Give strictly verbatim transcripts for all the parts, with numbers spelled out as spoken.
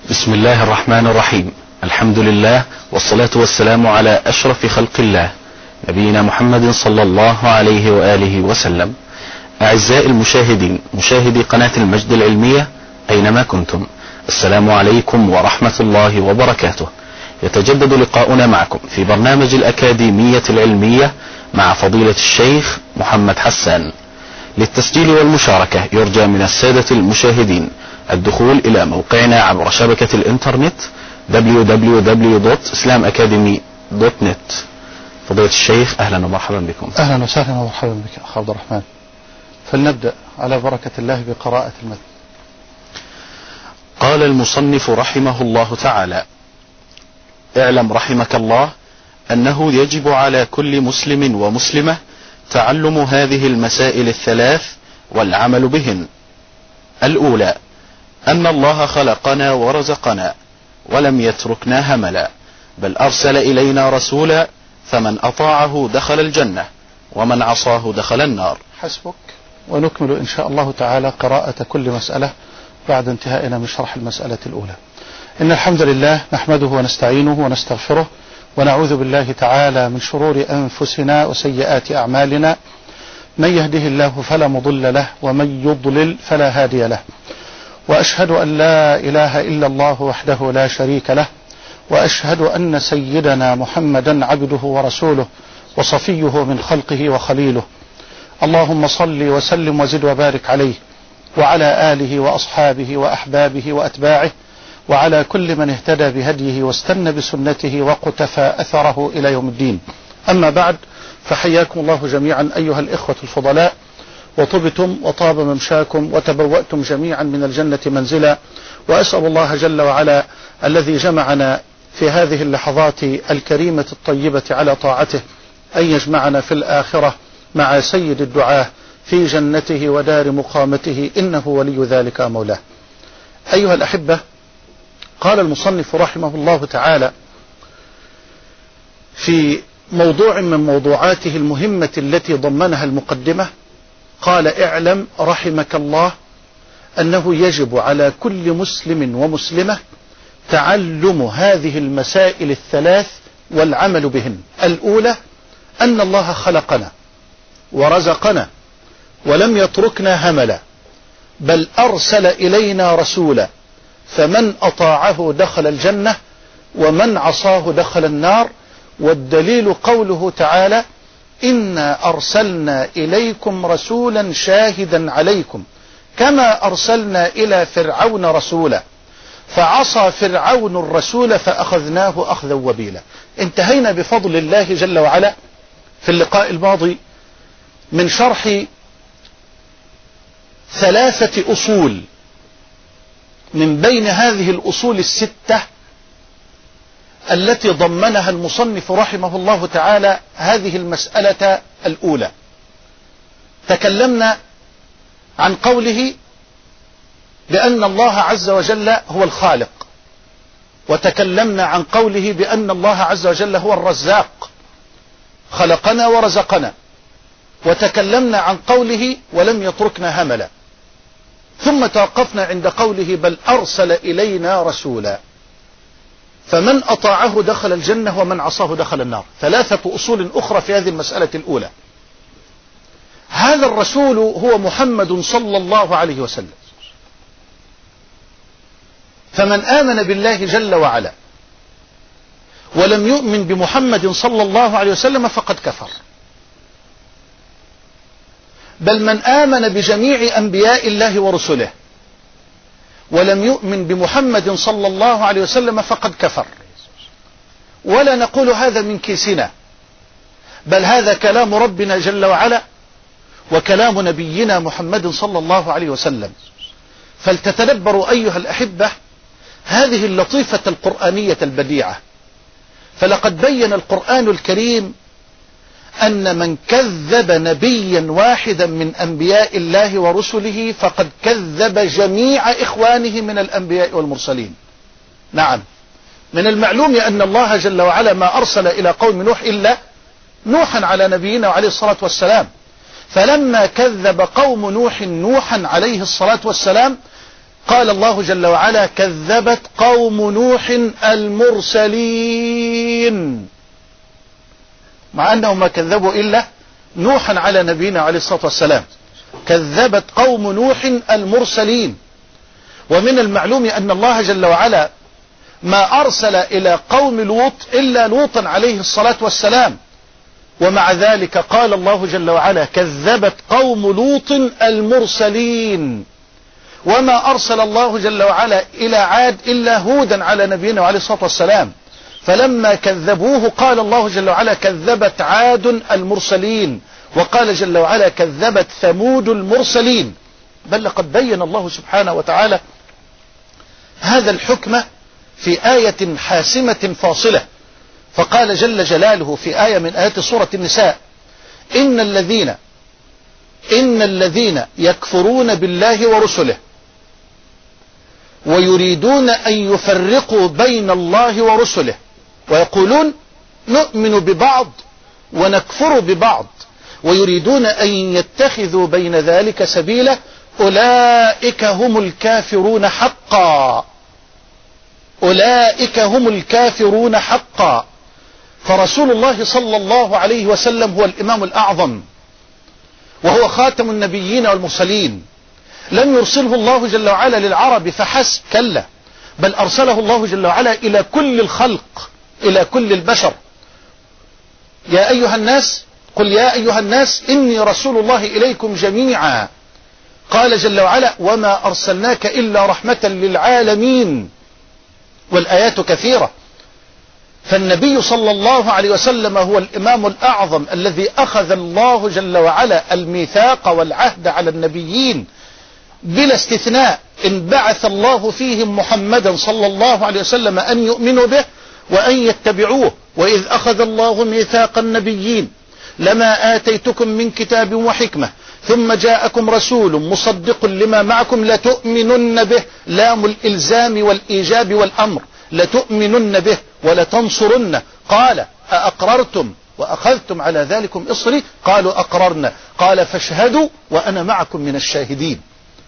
بسم الله الرحمن الرحيم. الحمد لله والصلاة والسلام على أشرف خلق الله نبينا محمد صلى الله عليه وآله وسلم. أعزائي المشاهدين، مشاهدي قناة المجد العلمية أينما كنتم، السلام عليكم ورحمة الله وبركاته. يتجدد لقاؤنا معكم في برنامج الأكاديمية العلمية مع فضيلة الشيخ محمد حسان. للتسجيل والمشاركة يرجى من السادة المشاهدين الدخول إلى موقعنا عبر شبكة الإنترنت دبليو دبليو دبليو دوت اسلام اكاديمي دوت نت. فضيلة الشيخ أهلا ومرحبا بكم. أهلا وسهلا ومرحبا بك أخ عبد الرحمن. فلنبدأ على بركة الله بقراءة المتن. قال المصنف رحمه الله تعالى: اعلم رحمك الله أنه يجب على كل مسلم ومسلمة تعلم هذه المسائل الثلاث والعمل بهن. الأولى: أن الله خلقنا ورزقنا ولم يتركنا هملا، بل أرسل إلينا رسولا فمن أطاعه دخل الجنة ومن عصاه دخل النار. حسبك. ونكمل إن شاء الله تعالى قراءة كل مسألة بعد انتهائنا من شرح المسألة الأولى. إن الحمد لله نحمده ونستعينه ونستغفره ونعوذ بالله تعالى من شرور أنفسنا وسيئات أعمالنا. من يهده الله فلا مضل له ومن يضلل فلا هادي له، وأشهد أن لا إله إلا الله وحده لا شريك له، وأشهد أن سيدنا محمدا عبده ورسوله وصفيه من خلقه وخليله. اللهم صل وسلم وزد وبارك عليه وعلى آله وأصحابه وأحبابه وأتباعه وعلى كل من اهتدى بهديه واستنى بسنته وقتفى أثره إلى يوم الدين. أما بعد، فحياكم الله جميعا أيها الإخوة الفضلاء، وطبتم وطاب ممشاكم وتبوأتم جميعا من الجنة منزلا، وأسأل الله جل وعلا الذي جمعنا في هذه اللحظات الكريمة الطيبة على طاعته أن يجمعنا في الآخرة مع سيد الدعاة في جنته ودار مقامته، إنه ولي ذلك مولاه. أيها الأحبة، قال المصنف رحمه الله تعالى في موضوع من موضوعاته المهمة التي ضمنها المقدمة، قال: اعلم رحمك الله أنه يجب على كل مسلم ومسلمة تعلم هذه المسائل الثلاث والعمل بهن. الأولى: أن الله خلقنا ورزقنا ولم يتركنا هملا، بل أرسل إلينا رسولا فمن أطاعه دخل الجنة ومن عصاه دخل النار. والدليل قوله تعالى: إنا أرسلنا إليكم رسولا شاهدا عليكم كما أرسلنا إلى فرعون رسولا فعصى فرعون الرسول فأخذناه أخذا وبيلا. انتهينا بفضل الله جل وعلا في اللقاء الماضي من شرح ثلاثة أصول من بين هذه الأصول الستة التي ضمنها المصنف رحمه الله تعالى هذه المسألة الأولى. تكلمنا عن قوله بأن الله عز وجل هو الخالق، وتكلمنا عن قوله بأن الله عز وجل هو الرزاق، خلقنا ورزقنا، وتكلمنا عن قوله ولم يتركنا هملا، ثم توقفنا عند قوله: بل أرسل إلينا رسولا فمن أطاعه دخل الجنة ومن عصاه دخل النار. ثلاثة أصول أخرى في هذه المسألة الأولى. هذا الرسول هو محمد صلى الله عليه وسلم، فمن آمن بالله جل وعلا ولم يؤمن بمحمد صلى الله عليه وسلم فقد كفر، بل من آمن بجميع أنبياء الله ورسله ولم يؤمن بمحمد صلى الله عليه وسلم فقد كفر. ولا نقول هذا من كيسنا، بل هذا كلام ربنا جل وعلا وكلام نبينا محمد صلى الله عليه وسلم. فلتتدبروا أيها الأحبة هذه اللطيفة القرآنية البديعة، فلقد بين القرآن الكريم أن من كذب نبيا واحدا من أنبياء الله ورسله فقد كذب جميع إخوانه من الأنبياء والمرسلين. نعم، من المعلوم أن الله جل وعلا ما أرسل إلى قوم نوح إلا نوحا على نبينا وعليه الصلاة والسلام، فلما كذب قوم نوح نوحا عليه الصلاة والسلام قال الله جل وعلا كذبت قوم نوح المرسلين، مع أنهم ما كذبوا إلا نوحا على نبينا عليه الصلاة والسلام. كذبت قوم نوح المرسلين. ومن المعلوم أن الله جل وعلا ما أرسل إلى قوم لوط إلا لوطا عليه الصلاة والسلام، ومع ذلك قال الله جل وعلا كذبت قوم لوط المرسلين. وما أرسل الله جل وعلا إلى عاد إلا هودا على نبينا عليه الصلاة والسلام، فلما كذبوه قال الله جل وعلا كذبت عاد المرسلين، وقال جل وعلا كذبت ثمود المرسلين. بل لقد بين الله سبحانه وتعالى هذا الحكم في آية حاسمة فاصلة، فقال جل جلاله في آية من آيات سورة النساء إن الذين إن الذين يكفرون بالله ورسله ويريدون أن يفرقوا بين الله ورسله ويقولون نؤمن ببعض ونكفر ببعض ويريدون أن يتخذوا بين ذلك سبيلا أولئك هم الكافرون حقا. أولئك هم الكافرون حقا. فرسول الله صلى الله عليه وسلم هو الإمام الأعظم، وهو خاتم النبيين والمرسلين. لم يرسله الله جل وعلا للعرب فحسب، كلا، بل أرسله الله جل وعلا إلى كل الخلق، إلى كل البشر. يا أيها الناس، قل يا أيها الناس إني رسول الله إليكم جميعا. قال جل وعلا وما أرسلناك إلا رحمة للعالمين، والآيات كثيرة. فالنبي صلى الله عليه وسلم هو الإمام الأعظم الذي أخذ الله جل وعلا الميثاق والعهد على النبيين بلا استثناء، إن بعث الله فيهم محمدا صلى الله عليه وسلم أن يؤمنوا به وأن يتبعوه. وإذ أخذ الله ميثاق النبيين لما آتيتكم من كتاب وحكمة ثم جاءكم رسول مصدق لما معكم لتؤمنن به، لام الإلزام والإيجاب والأمر، لتؤمنن به ولتنصرنه. قال أأقررتم وأخذتم على ذلكم إصري؟ قالوا أقررنا. قال فاشهدوا وأنا معكم من الشاهدين.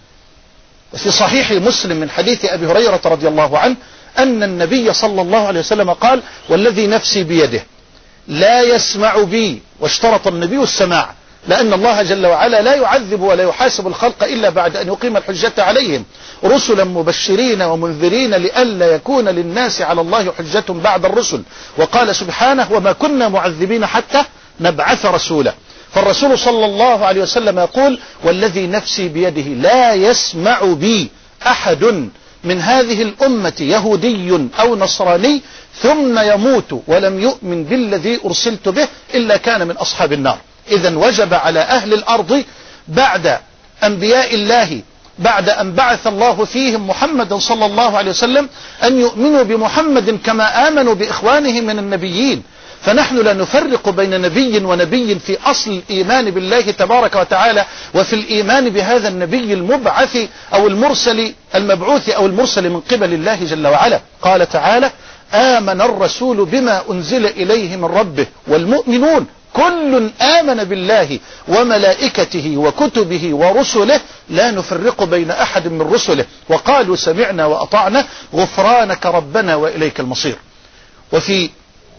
وفي صحيح مسلم من حديث أبي هريرة رضي الله عنه أن النبي صلى الله عليه وسلم قال والذي نفسي بيده لا يسمع بي، واشترط النبي السماع، لأن الله جل وعلا لا يعذب ولا يحاسب الخلق إلا بعد أن يقيم الحجة عليهم، رسلا مبشرين ومنذرين لئلا يكون للناس على الله حجة بعد الرسل. وقال سبحانه وما كنا معذبين حتى نبعث رسولا. فالرسول صلى الله عليه وسلم يقول والذي نفسي بيده لا يسمع بي أحد من هذه الأمة يهودي أو نصراني ثم يموت ولم يؤمن بالذي أرسلت به إلا كان من أصحاب النار. إذن وجب على أهل الأرض بعد أنبياء الله، بعد أن بعث الله فيهم محمد صلى الله عليه وسلم، أن يؤمنوا بمحمد كما آمنوا بإخوانهم من النبيين. فنحن لا نفرق بين نبي ونبي في أصل الإيمان بالله تبارك وتعالى وفي الإيمان بهذا النبي المبعث أو المرسل المبعوث أو المرسل من قبل الله جل وعلا. قال تعالى آمن الرسول بما أنزل إليه من ربه والمؤمنون كل آمن بالله وملائكته وكتبه ورسله لا نفرق بين أحد من رسله وقالوا سمعنا وأطعنا غفرانك ربنا وإليك المصير. وفي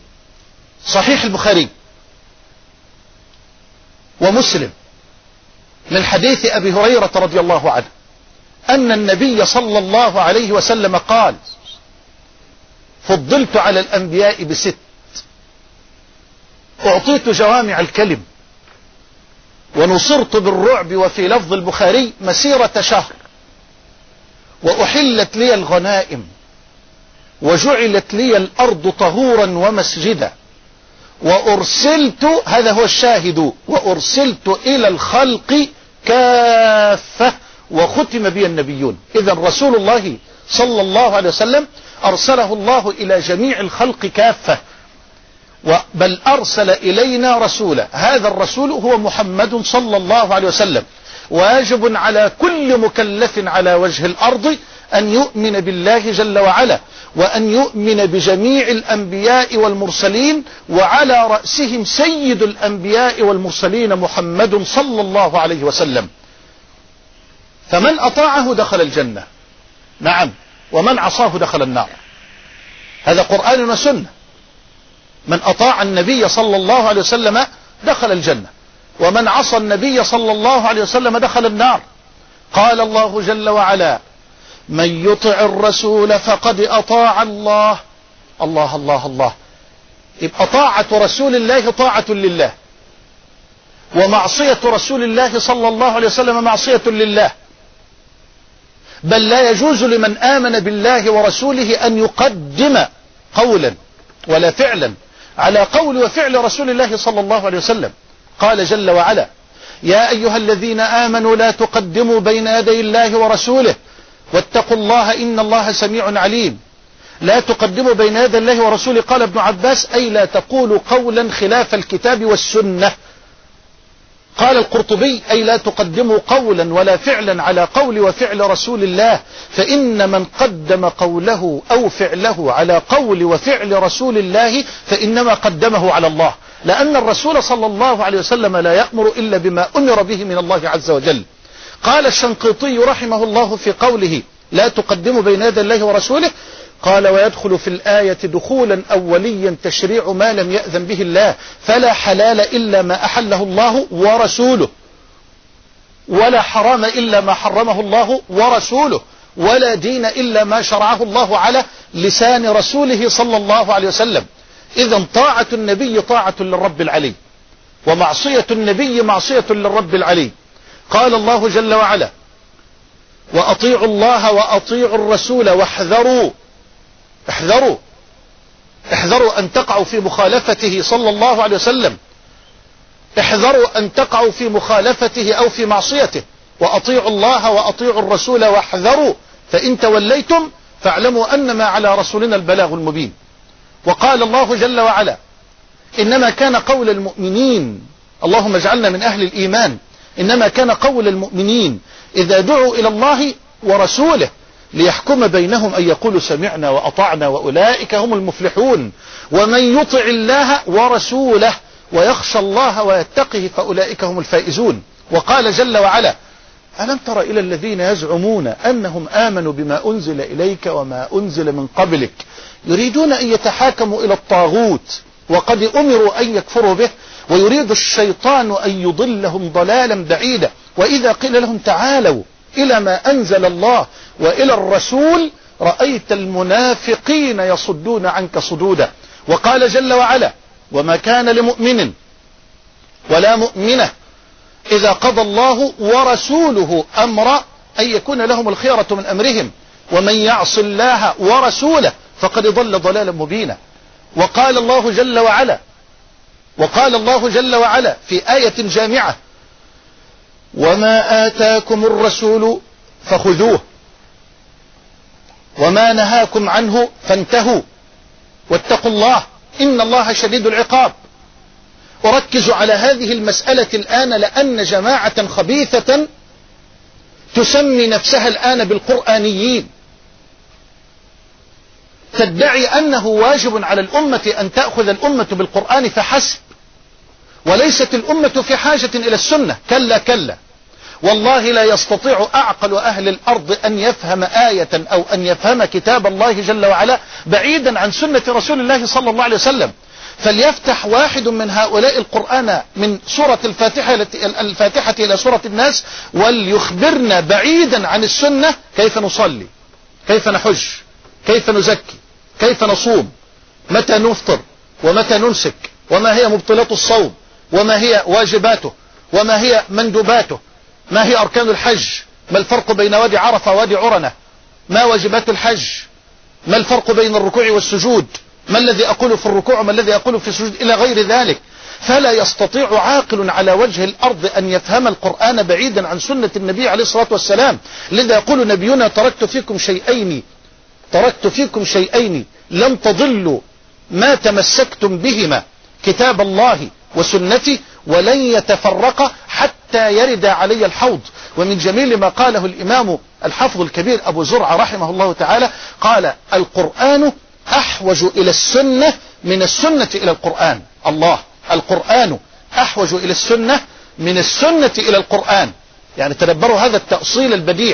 صحيح البخاري ومسلم من حديث أبي هريرة رضي الله عنه أن النبي صلى الله عليه وسلم قال فضلت على الأنبياء بست، أعطيت جوامع الكلم، ونصرت بالرعب، وفي لفظ البخاري مسيرة شهر، وأحلت لي الغنائم، وجعلت لي الأرض طهورا ومسجدا، وأرسلت، هذا هو الشاهد، وأرسلت إلى الخلق كافة وختم بي النبيون. إذا رسول الله صلى الله عليه وسلم أرسله الله إلى جميع الخلق كافة، بل أرسل إلينا رسولا، هذا الرسول هو محمد صلى الله عليه وسلم. واجب على كل مكلف على وجه الأرض أن يؤمن بالله جل وعلا، وأن يؤمن بجميع الأنبياء والمرسلين، وعلى رأسهم سيد الأنبياء والمرسلين محمد صلى الله عليه وسلم. فمن أطاعه دخل الجنة نعم، ومن عصاه دخل النار. هذا قرآن وسنة. من أطاع النبي صلى الله عليه وسلم دخل الجنة، ومن عصى النبي صلى الله عليه وسلم دخل النار. قال الله جل وعلا: من يطع الرسول فقد أطاع الله. الله الله الله. يبقى طاعة رسول الله طاعة لله، ومعصية رسول الله صلى الله عليه وسلم معصية لله. بل لا يجوز لمن آمن بالله ورسوله أن يقدم قولا ولا فعلا على قول وفعل رسول الله صلى الله عليه وسلم. قال جل وعلا: يا أيها الذين آمنوا لا تقدموا بين يدي الله ورسوله واتقوا الله إن الله سميع عليم. لا تقدموا بين يدي الله ورسوله، قال ابن عباس: أي لا تقولوا قولا خلاف الكتاب والسنة. قال القرطبي: أي لا تقدموا قولا ولا فعلا على قول وفعل رسول الله، فإن من قدم قوله أو فعله على قول وفعل رسول الله فإنما قدمه على الله، لأن الرسول صلى الله عليه وسلم لا يأمر إلا بما أمر به من الله عز وجل. قال الشنقيطي رحمه الله في قوله: لا تقدموا بين يدي الله ورسوله، قال: ويدخل في الآية دخولا أوليا تشريع ما لم يأذن به الله، فلا حلال إلا ما أحله الله ورسوله، ولا حرام إلا ما حرمه الله ورسوله، ولا دين إلا ما شرعه الله على لسان رسوله صلى الله عليه وسلم. إذن طاعة النبي طاعة للرب العلي، ومعصية النبي معصية للرب العلي. قال الله جل وعلا: وأطيعوا الله وأطيعوا الرسول واحذروا احذروا احذروا أن تقعوا في مخالفته صلى الله عليه وسلم، احذروا أن تقعوا في مخالفته أو في معصيته. وأطيعوا الله وأطيعوا الرسول واحذروا فإن توليتم فاعلموا أنما على رسولنا البلاغ المبين. وقال الله جل وعلا: إنما كان قول المؤمنين، اللهم اجعلنا من أهل الإيمان، إنما كان قول المؤمنين إذا دعوا إلى الله ورسوله ليحكم بينهم أن يقولوا سمعنا وأطعنا وأولئك هم المفلحون. ومن يطع الله ورسوله ويخشى الله ويتقه فأولئك هم الفائزون. وقال جل وعلا: ألم تر إلى الذين يزعمون أنهم آمنوا بما أنزل إليك وما أنزل من قبلك يريدون أن يتحاكموا إلى الطاغوت وقد أمروا أن يكفروا به ويريد الشيطان أن يضلهم ضلالا بعيدا. وإذا قيل لهم تعالوا إلى ما أنزل الله وإلى الرسول رأيت المنافقين يصدون عنك صدودا. وقال جل وعلا: وما كان لمؤمن ولا مؤمنة إذا قضى الله ورسوله أمرا أن يكون لهم الخيرة من أمرهم ومن يعص الله ورسوله فقد ضل ضلالا مبينا. وقال الله جل وعلا وقال الله جل وعلا في آية جامعة: وما آتاكم الرسول فخذوه وما نهاكم عنه فانتهوا واتقوا الله إن الله شديد العقاب. أركز على هذه المسألة الآن لأن جماعة خبيثة تسمي نفسها الآن بالقرآنيين تدعي أنه واجب على الأمة أن تأخذ الأمة بالقرآن فحسب، وليست الأمة في حاجة إلى السنة. كلا كلا، والله لا يستطيع أعقل أهل الأرض أن يفهم آية أو أن يفهم كتاب الله جل وعلا بعيدا عن سنة رسول الله صلى الله عليه وسلم. فليفتح واحد من هؤلاء القرآن من سورة الفاتحة, الفاتحة إلى سورة الناس وليخبرنا بعيدا عن السنة كيف نصلي، كيف نحج، كيف نزكي، كيف نصوم، متى نفطر ومتى نمسك، وما هي مبطلات الصوم، وما هي واجباته، وما هي مندوباته، ما هي أركان الحج، ما الفرق بين وادي عرفة ووادي عرنة، ما واجبات الحج، ما الفرق بين الركوع والسجود، ما الذي أقول في الركوع وما الذي أقول في السجود إلى غير ذلك. فلا يستطيع عاقل على وجه الأرض أن يفهم القرآن بعيدا عن سنة النبي عليه الصلاة والسلام. لذا يقول نبينا: تركت فيكم شيئين تركت فيكم شيئين لم تضلوا ما تمسكتم بهما كتاب الله وسنتي ولن يتفرق حتى يرد علي الحوض. ومن جميل ما قاله الإمام الحافظ الكبير أبو زرعة رحمه الله تعالى قال: القرآن أحوج إلى السنة من السنة إلى القرآن. الله، القرآن أحوج إلى السنة من السنة إلى القرآن. يعني تدبروا هذا التأصيل البديع.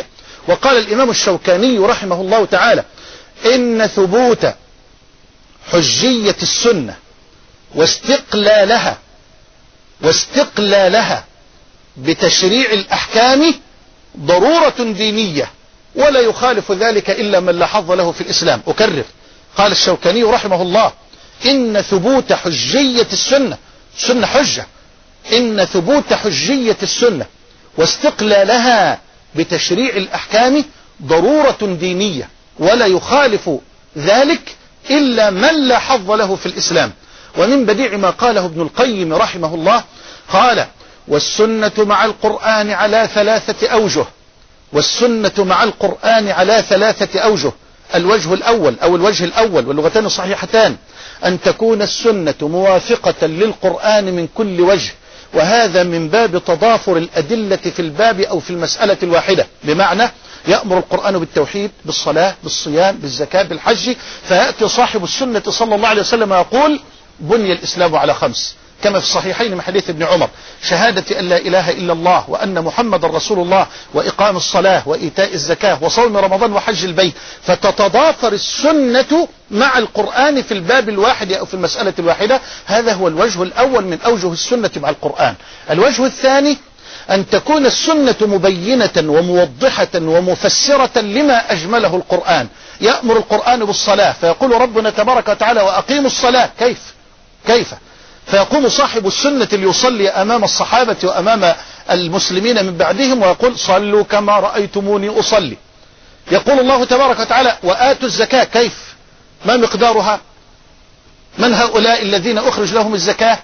وقال الإمام الشوكاني رحمه الله تعالى: إن ثبوت حجية السنة واستقلالها واستقلالها بتشريع الأحكام ضرورة دينية، ولا يخالف ذلك إلا من لا حظ له في الإسلام. أكرر، قال الشوكاني رحمه الله: إن ثبوت حجية السنة، السنة حجة، إن ثبوت حجية السنة واستقلالها بتشريع الأحكام ضرورة دينية، ولا يخالف ذلك إلا من لا حظ له في الإسلام. ومن بديع ما قاله ابن القيم رحمه الله قال: والسنة مع القرآن على ثلاثة أوجه، والسنة مع القرآن على ثلاثة أوجه. الوجه الأول أو الوجه الأول واللغتان صحيحتان أن تكون السنة موافقة للقرآن من كل وجه، وهذا من باب تضافر الأدلة في الباب أو في المسألة الواحدة، بمعنى يأمر القرآن بالتوحيد، بالصلاة، بالصيام، بالزكاة، بالحج، فيأتي صاحب السنة صلى الله عليه وسلم ويقول: بني الإسلام على خمس، كما في الصحيحين من حديث ابن عمر: شهادة أن لا إله إلا الله وأن محمد رسول الله، وإقام الصلاة، وإيتاء الزكاة، وصوم رمضان، وحج البيت. فتتضافر السنة مع القرآن في الباب الواحد أو في المسألة الواحدة. هذا هو الوجه الأول من أوجه السنة مع القرآن. الوجه الثاني أن تكون السنة مبينة وموضحة ومفسرة لما أجمله القرآن. يأمر القرآن بالصلاة فيقول ربنا تبارك وتعالى: وأقيموا الصلاة. كيف كيف فيقوم صاحب السنة ليصلي أمام الصحابة وأمام المسلمين من بعدهم ويقول: صلوا كما رأيتموني أصلي. يقول الله تبارك وتعالى: وآتوا الزكاة. كيف؟ ما مقدارها؟ من هؤلاء الذين أخرج لهم الزكاة؟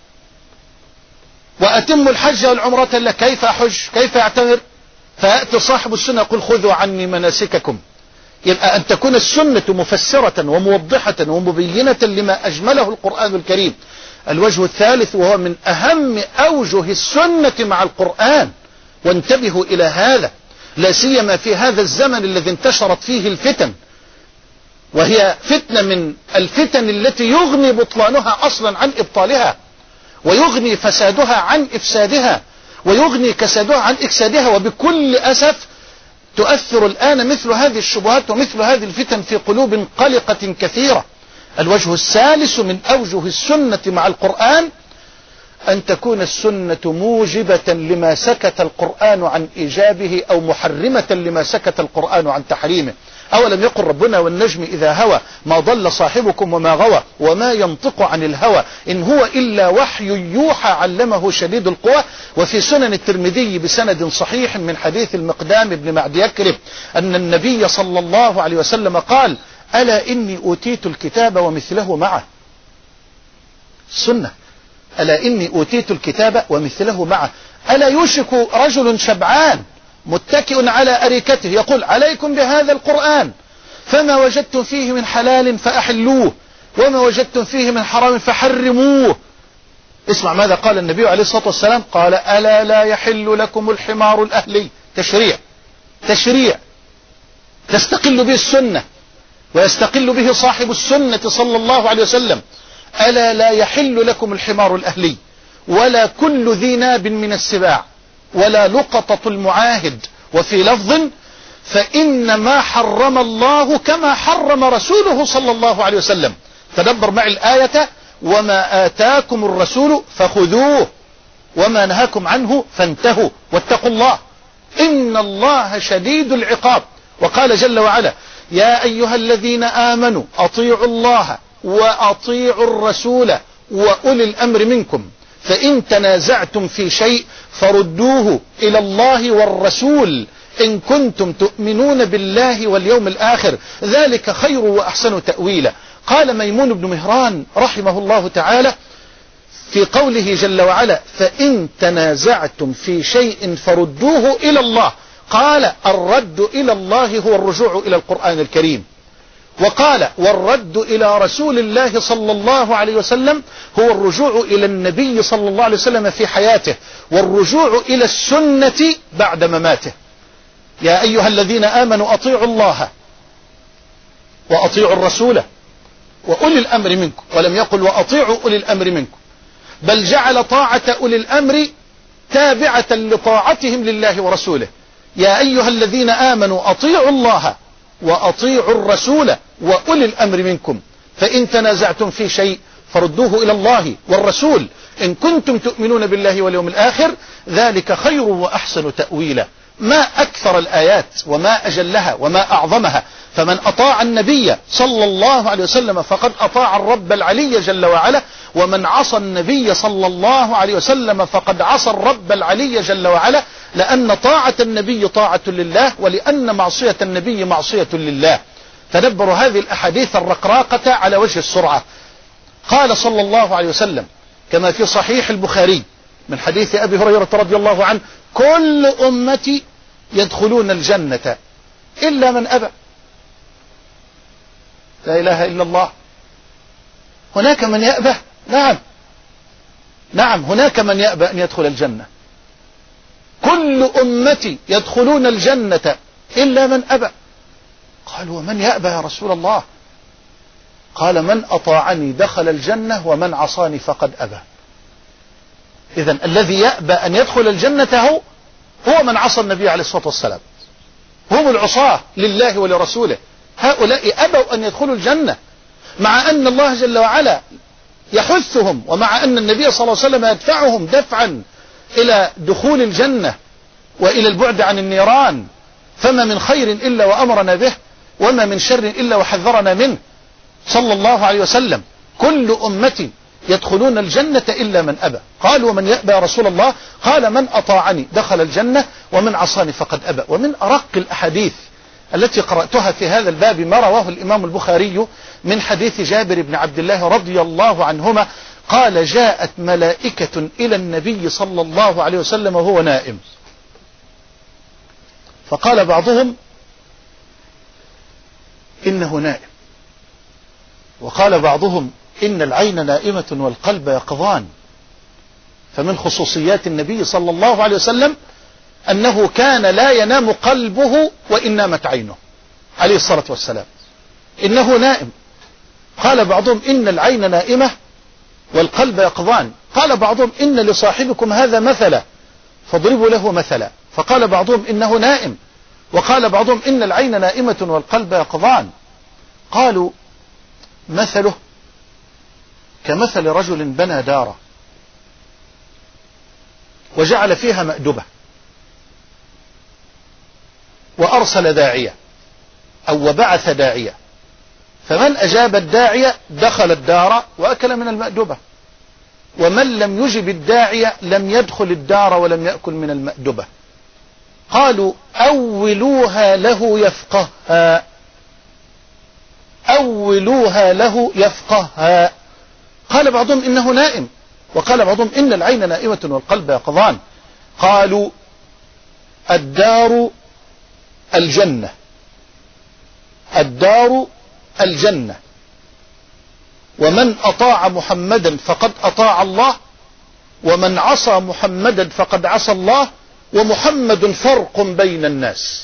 وأتموا الحج والعمرة لله. كيف أحج؟ كيف أعتمر؟ فيأتي صاحب السنة يقول: خذوا عني مناسككم. يبقى أن تكون السنة مفسرة وموضحة ومبينة لما أجمله القرآن الكريم. الوجه الثالث وهو من أهم أوجه السنة مع القرآن، وانتبهوا إلى هذا، لا سيما في هذا الزمن الذي انتشرت فيه الفتن، وهي فتنة من الفتن التي يغني بطلانها أصلا عن إبطالها، ويغني فسادها عن إفسادها، ويغني كسادها عن إكسادها. وبكل أسف تؤثر الآن مثل هذه الشبهات ومثل هذه الفتن في قلوب قلقة كثيرة. الوجه الثالث من أوجه السنة مع القرآن أن تكون السنة موجبة لما سكت القرآن عن إيجابه، أو محرمة لما سكت القرآن عن تحريمه. أولم يقل ربنا: والنجم إذا هوى ما ضل صاحبكم وما غوى وما ينطق عن الهوى إن هو إلا وحي يوحى علمه شديد القوى. وفي سنن الترمذي بسند صحيح من حديث المقدام بن معد يكرب أن النبي صلى الله عليه وسلم قال: ألا إني أوتيت الكتاب ومثله معه. السنة: ألا إني أوتيت الكتاب ومثله معه. ألا يوشك رجل شبعان متكئ على أريكته يقول: عليكم بهذا القرآن، فما وجدتم فيه من حلال فأحلوه، وما وجدتم فيه من حرام فحرموه. اسمع ماذا قال النبي عليه الصلاة والسلام: قال: ألا لا يحل لكم الحمار الأهلي. تشريع تشريع تستقل به السنة ويستقل به صاحب السنة صلى الله عليه وسلم. ألا لا يحل لكم الحمار الأهلي، ولا كل ذي ناب من السباع، ولا لقطة المعاهد. وفي لفظ: فإن ما حرم الله كما حرم رسوله صلى الله عليه وسلم. تدبر معي الآية: وما آتاكم الرسول فخذوه وما نهاكم عنه فانتهوا واتقوا الله إن الله شديد العقاب. وقال جل وعلا: يا أيها الذين آمنوا أطيعوا الله وأطيعوا الرسول وأولي الأمر منكم، فإن تنازعتم في شيء فردوه إلى الله والرسول إن كنتم تؤمنون بالله واليوم الآخر، ذلك خير وأحسن تأويلا. قال ميمون بن مهران رحمه الله تعالى في قوله جل وعلا: فإن تنازعتم في شيء فردوه إلى الله، قال: الرد إلى الله هو الرجوع إلى القرآن الكريم. وقال: والرد إلى رسول الله صلى الله عليه وسلم هو الرجوع إلى النبي صلى الله عليه وسلم في حياته، والرجوع إلى السنة بعد مماته. يا أيها الذين آمنوا أطيعوا الله وأطيعوا الرسول وأولي الأمر منكم، ولم يقل وأطيعوا أولي الأمر منكم، بل جعل طاعة أولي الأمر تابعة لطاعتهم لله ورسوله. يا أيها الذين آمنوا أطيعوا الله وأطيعوا الرسول وأولي الأمر منكم فإن تنازعتم في شيء فردوه إلى الله والرسول إن كنتم تؤمنون بالله واليوم الآخر ذلك خير وأحسن تأويلا. ما أكثر الآيات وما أجلها وما أعظمها. فمن أطاع النبي صلى الله عليه وسلم فقد أطاع الرب العلي جل وعلا، ومن عصى النبي صلى الله عليه وسلم فقد عصى الرب العلي جل وعلا، لأن طاعة النبي طاعة لله، ولأن معصية النبي معصية لله. تدبروا هذه الأحاديث الرقراقة على وجه السرعة. قال صلى الله عليه وسلم كما في صحيح البخاري من حديث أبي هريرة رضي الله عنه: كل أمتي يدخلون الجنة إلا من أبى. لا إله إلا الله. هناك من يأبى؟ نعم نعم هناك من يأبى أن يدخل الجنة. كل أمتي يدخلون الجنة إلا من أبى. قالوا: ومن يأبى يا رسول الله؟ قال: من أطاعني دخل الجنة ومن عصاني فقد أبى. إذن الذي يأبى أن يدخل الجنة هو هو من عصى النبي عليه الصلاة والسلام. هم العصاة لله ولرسوله، هؤلاء أبوا أن يدخلوا الجنة، مع أن الله جل وعلا يحثهم، ومع أن النبي صلى الله عليه وسلم يدفعهم دفعا إلى دخول الجنة وإلى البعد عن النيران. فما من خير إلا وأمرنا به، وما من شر إلا وحذرنا منه صلى الله عليه وسلم. كل أمتي يدخلون الجنة إلا من أبى. قالوا: ومن يأبى يا رسول الله؟ قال: من أطاعني دخل الجنة ومن عصاني فقد أبى. ومن أرق الأحاديث التي قرأتها في هذا الباب ما رواه الإمام البخاري من حديث جابر بن عبد الله رضي الله عنهما قال: جاءت ملائكة إلى النبي صلى الله عليه وسلم وهو نائم، فقال بعضهم: إنه نائم، وقال بعضهم: إن العين نائمة والقلب يقظان. فمن خصوصيات النبي صلى الله عليه وسلم أنه كان لا ينام قلبه وإن نامت عينه عليه الصلاة والسلام. إنه نائم. قال بعضهم: إن العين نائمة والقلب يقظان. قال بعضهم: إن لصاحبكم هذا مثلا فاضربوا له مثلا. فقال بعضهم: إنه نائم. وقال بعضهم: إن العين نائمة والقلب يقظان. قالوا: مثله كمثل رجل بنى دارا وجعل فيها مأدبة وأرسل داعية أو وبعث داعية، فمن أجاب الداعية دخل الدار وأكل من المأدبة، ومن لم يجب الداعية لم يدخل الدار ولم يأكل من المأدبة. قالوا: أولوها له يفقهها، أولوها له يفقهها. قال بعضهم: إنه نائم. وقال بعضهم: إن العين نائمة والقلب يقظان. قالوا: الدار الجنة، الدار الجنة، ومن أطاع محمدا فقد أطاع الله، ومن عصى محمدا فقد عصى الله، ومحمد فرق بين الناس.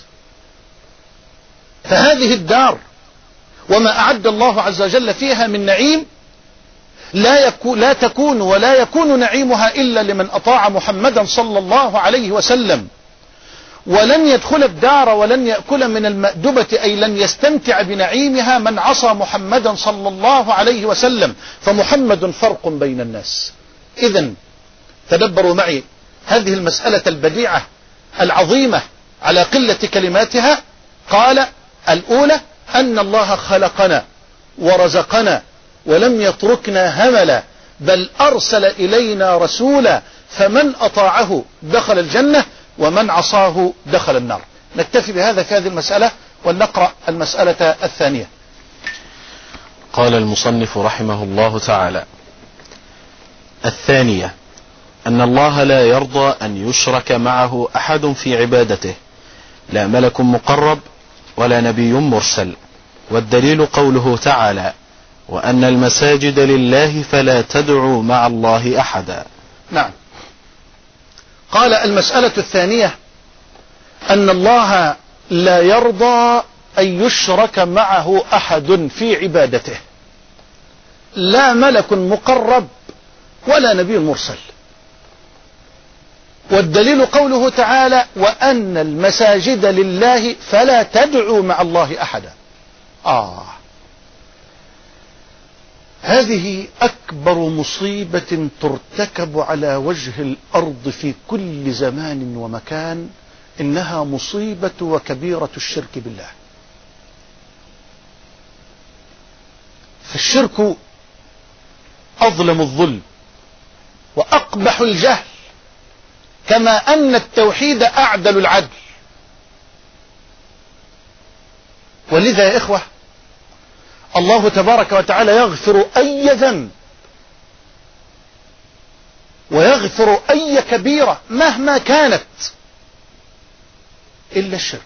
فهذه الدار وما أعد الله عز وجل فيها من نعيم لا, يكو لا تكون ولا يكون نعيمها إلا لمن أطاع محمدا صلى الله عليه وسلم. ولن يدخل الدار ولن يأكل من المأدبة، أي لن يستمتع بنعيمها من عصى محمدا صلى الله عليه وسلم، فمحمد فرق بين الناس. إذن تدبروا معي هذه المسألة البديعة العظيمة على قلة كلماتها. قال: الأولى أن الله خلقنا ورزقنا ولم يتركنا هملا، بل أرسل إلينا رسولا، فمن أطاعه دخل الجنة ومن عصاه دخل النار. نكتفي بهذا في هذه المسألة ونقرأ المسألة الثانية. قال المصنف رحمه الله تعالى: الثانية أن الله لا يرضى أن يشرك معه أحد في عبادته، لا ملك مقرب ولا نبي مرسل، والدليل قوله تعالى: وأن المساجد لله فلا تدعوا مع الله أحدا. نعم. قال: المسألة الثانية أن الله لا يرضى أن يشرك معه أحد في عبادته، لا ملك مقرب ولا نبي مرسل. والدليل قوله تعالى وأن المساجد لله فلا تدعوا مع الله أحدا. آه هذه أكبر مصيبة ترتكب على وجه الأرض في كل زمان ومكان، إنها مصيبة وكبيرة الشرك بالله. فالشرك أظلم الظلم وأقبح الجهل، كما أن التوحيد أعدل العدل. ولذا يا إخوة الله تبارك وتعالى يغفر أي ذنب ويغفر أي كبيرة مهما كانت إلا الشرك.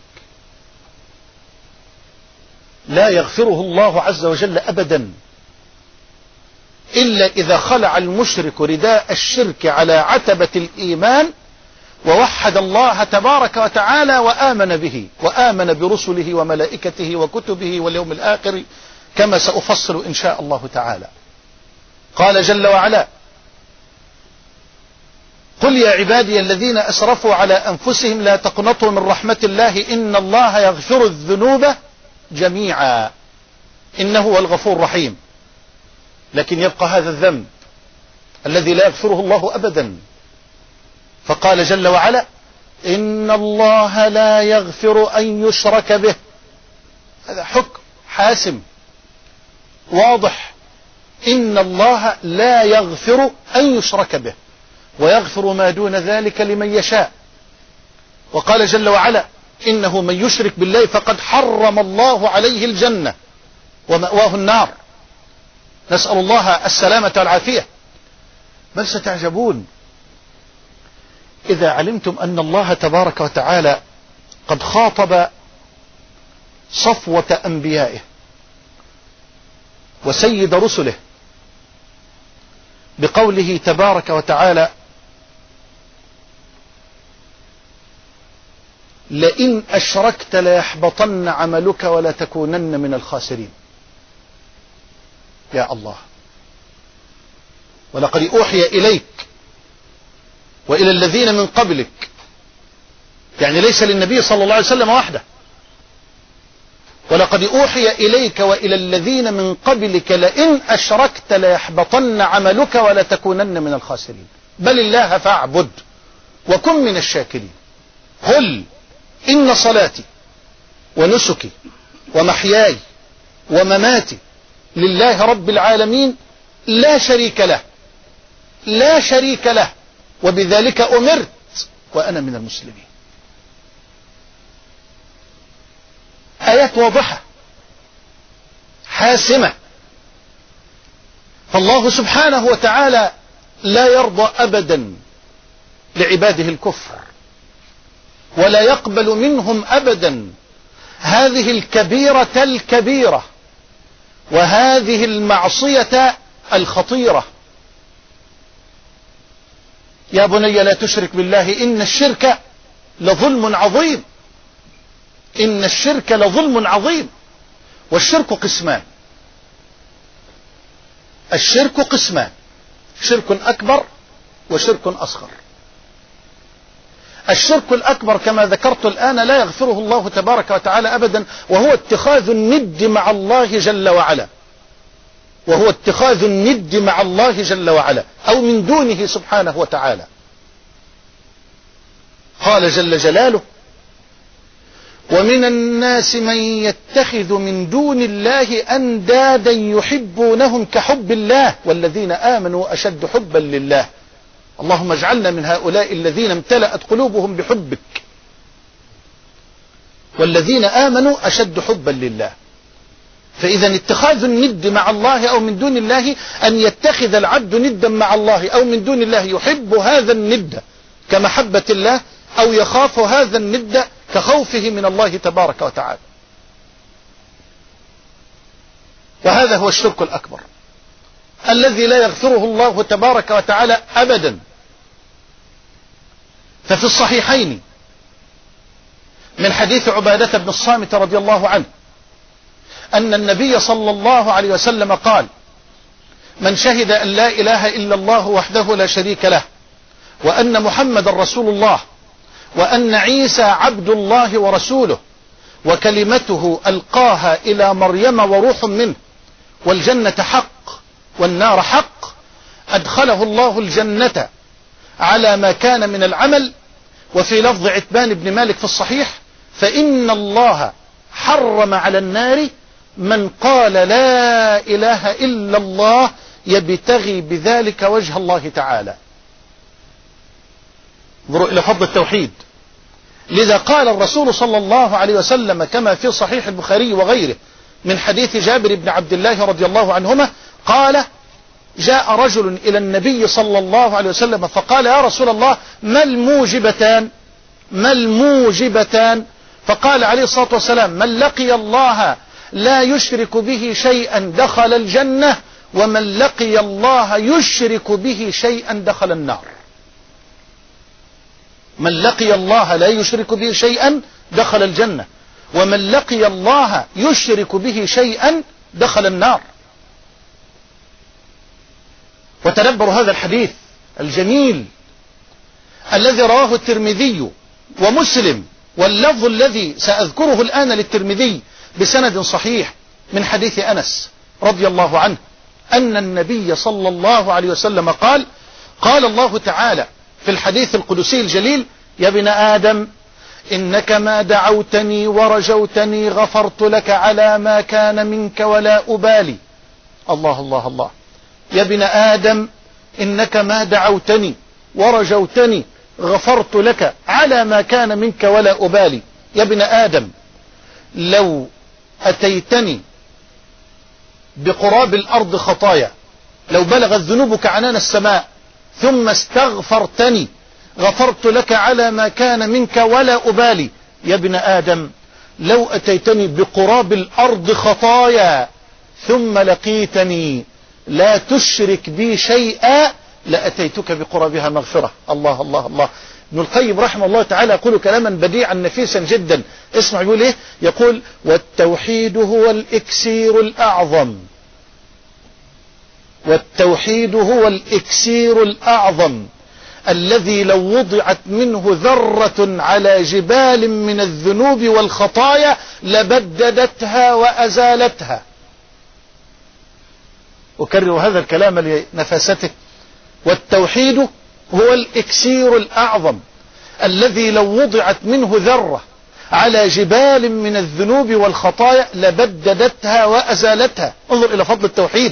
لا يغفره الله عز وجل أبدا إلا إذا خلع المشرك رداء الشرك على عتبة الإيمان ووحد الله تبارك وتعالى وآمن به وآمن برسله وملائكته وكتبه واليوم الآخر، كما سأفصل إن شاء الله تعالى. قال جل وعلا قل يا عبادي الذين أسرفوا على أنفسهم لا تقنطوا من رحمة الله إن الله يغفر الذنوب جميعا إنه هو الغفور الرحيم. لكن يبقى هذا الذنب الذي لا يغفره الله أبدا، فقال جل وعلا إن الله لا يغفر أن يشرك به. هذا حكم حاسم واضح، إن الله لا يغفر أن يشرك به ويغفر ما دون ذلك لمن يشاء. وقال جل وعلا إنه من يشرك بالله فقد حرم الله عليه الجنة ومأواه النار، نسأل الله السلامة والعافية. بل ستعجبون إذا علمتم أن الله تبارك وتعالى قد خاطب صفوة أنبيائه وسيد رسله بقوله تبارك وتعالى لئن أشركت ليحبطن عملك ولا تكونن من الخاسرين. يا الله، ولقد أوحي إليك وإلى الذين من قبلك، يعني ليس للنبي صلى الله عليه وسلم وحده، ولقد أوحي إليك وإلى الذين من قبلك لئن أشركت ليحبطن عملك ولا تكونن من الخاسرين. بل الله فاعبد وكن من الشاكرين. قل إن صلاتي ونسكي ومحياي ومماتي لله رب العالمين لا شريك له لا شريك له وبذلك أمرت وأنا من المسلمين. آيات واضحة حاسمة. فالله سبحانه وتعالى لا يرضى أبدا لعباده الكفر، ولا يقبل منهم أبدا هذه الكبيرة الكبيرة وهذه المعصية الخطيرة. يا بني لا تشرك بالله إن الشرك لظلم عظيم إن الشرك لظلم عظيم. والشرك قسمان الشرك قسمان شرك أكبر وشرك أصغر. الشرك الأكبر كما ذكرت الآن لا يغفره الله تبارك وتعالى أبدا، وهو اتخاذ الند مع الله جل وعلا وهو اتخاذ الند مع الله جل وعلا أو من دونه سبحانه وتعالى. قال جل جلاله ومن الناس من يتخذ من دون الله أندادا يحبونهم كحب الله والذين آمنوا أشد حبا لله. اللهم اجعلنا من هؤلاء الذين امتلأت قلوبهم بحبك. والذين آمنوا أشد حبا لله. فإذا اتخاذ الند مع الله أو من دون الله أن يتخذ العبد ندا مع الله أو من دون الله يحب هذا الند كمحبة الله أو يخاف هذا الند كخوفه من الله تبارك وتعالى. وهذا هو الشرك الأكبر الذي لا يغفره الله تبارك وتعالى أبدا. ففي الصحيحين من حديث عبادة بن الصامت رضي الله عنه أن النبي صلى الله عليه وسلم قال من شهد أن لا إله إلا الله وحده لا شريك له وأن محمد رسول الله، وأن عيسى عبد الله ورسوله، وكلمته ألقاها إلى مريم وروح منه، والجنة حق والنار حق، أدخله الله الجنة على ما كان من العمل. وفي لفظ عتبان بن مالك في الصحيح: فإن الله حرم على النار من قال لا إله إلا الله يبتغي بذلك وجه الله تعالى. انظروا إلى فضل التوحيد. لذا قال الرسول صلى الله عليه وسلم كما في صحيح البخاري وغيره من حديث جابر بن عبد الله رضي الله عنهما قال: جاء رجل إلى النبي صلى الله عليه وسلم فقال: يا رسول الله، ما الموجبتان ما الموجبتان فقال عليه الصلاة والسلام: من لقي الله لا يشرك به شيئا دخل الجنة، ومن لقي الله يشرك به شيئا دخل النار. من لقي الله لا يشرك به شيئا دخل الجنة، ومن لقي الله يشرك به شيئا دخل النار. وتدبروا هذا الحديث الجميل الذي رواه الترمذي ومسلم، واللفظ الذي سأذكره الآن للترمذي بسند صحيح من حديث أنس رضي الله عنه أن النبي صلى الله عليه وسلم قال: قال الله تعالى في الحديث القدسي الجليل: يا ابن آدم إنك ما دعوتني ورجوتني غفرت لك على ما كان منك ولا أبالي. الله الله الله. يا ابن آدم إنك ما دعوتني ورجوتني غفرت لك على ما كان منك ولا أبالي. يا ابن آدم لو أتيتني بقراب الأرض خطايا، لو بلغت ذنوبك عنان السماء، ثم استغفرتني غفرت لك على ما كان منك ولا أبالي. يا ابن آدم لو أتيتني بقراب الأرض خطايا ثم لقيتني لا تشرك بي شيئا لأتيتك بقرابها مغفرة. الله الله الله. ابن القيم رحمه الله تعالى يقول كلاما بديعا نفيسا جدا. اسمع يقول ايه؟ يقول: والتوحيد هو الإكسير الأعظم والتوحيد هو الإكسير الأعظم الذي لو وضعت منه ذرة على جبال من الذنوب والخطايا لبددتها وأزالتها. أكرر هذا الكلام لنفاسته: والتوحيد هو الإكسير الأعظم الذي لو وضعت منه ذرة على جبال من الذنوب والخطايا لبددتها وأزالتها. انظر إلى فضل التوحيد.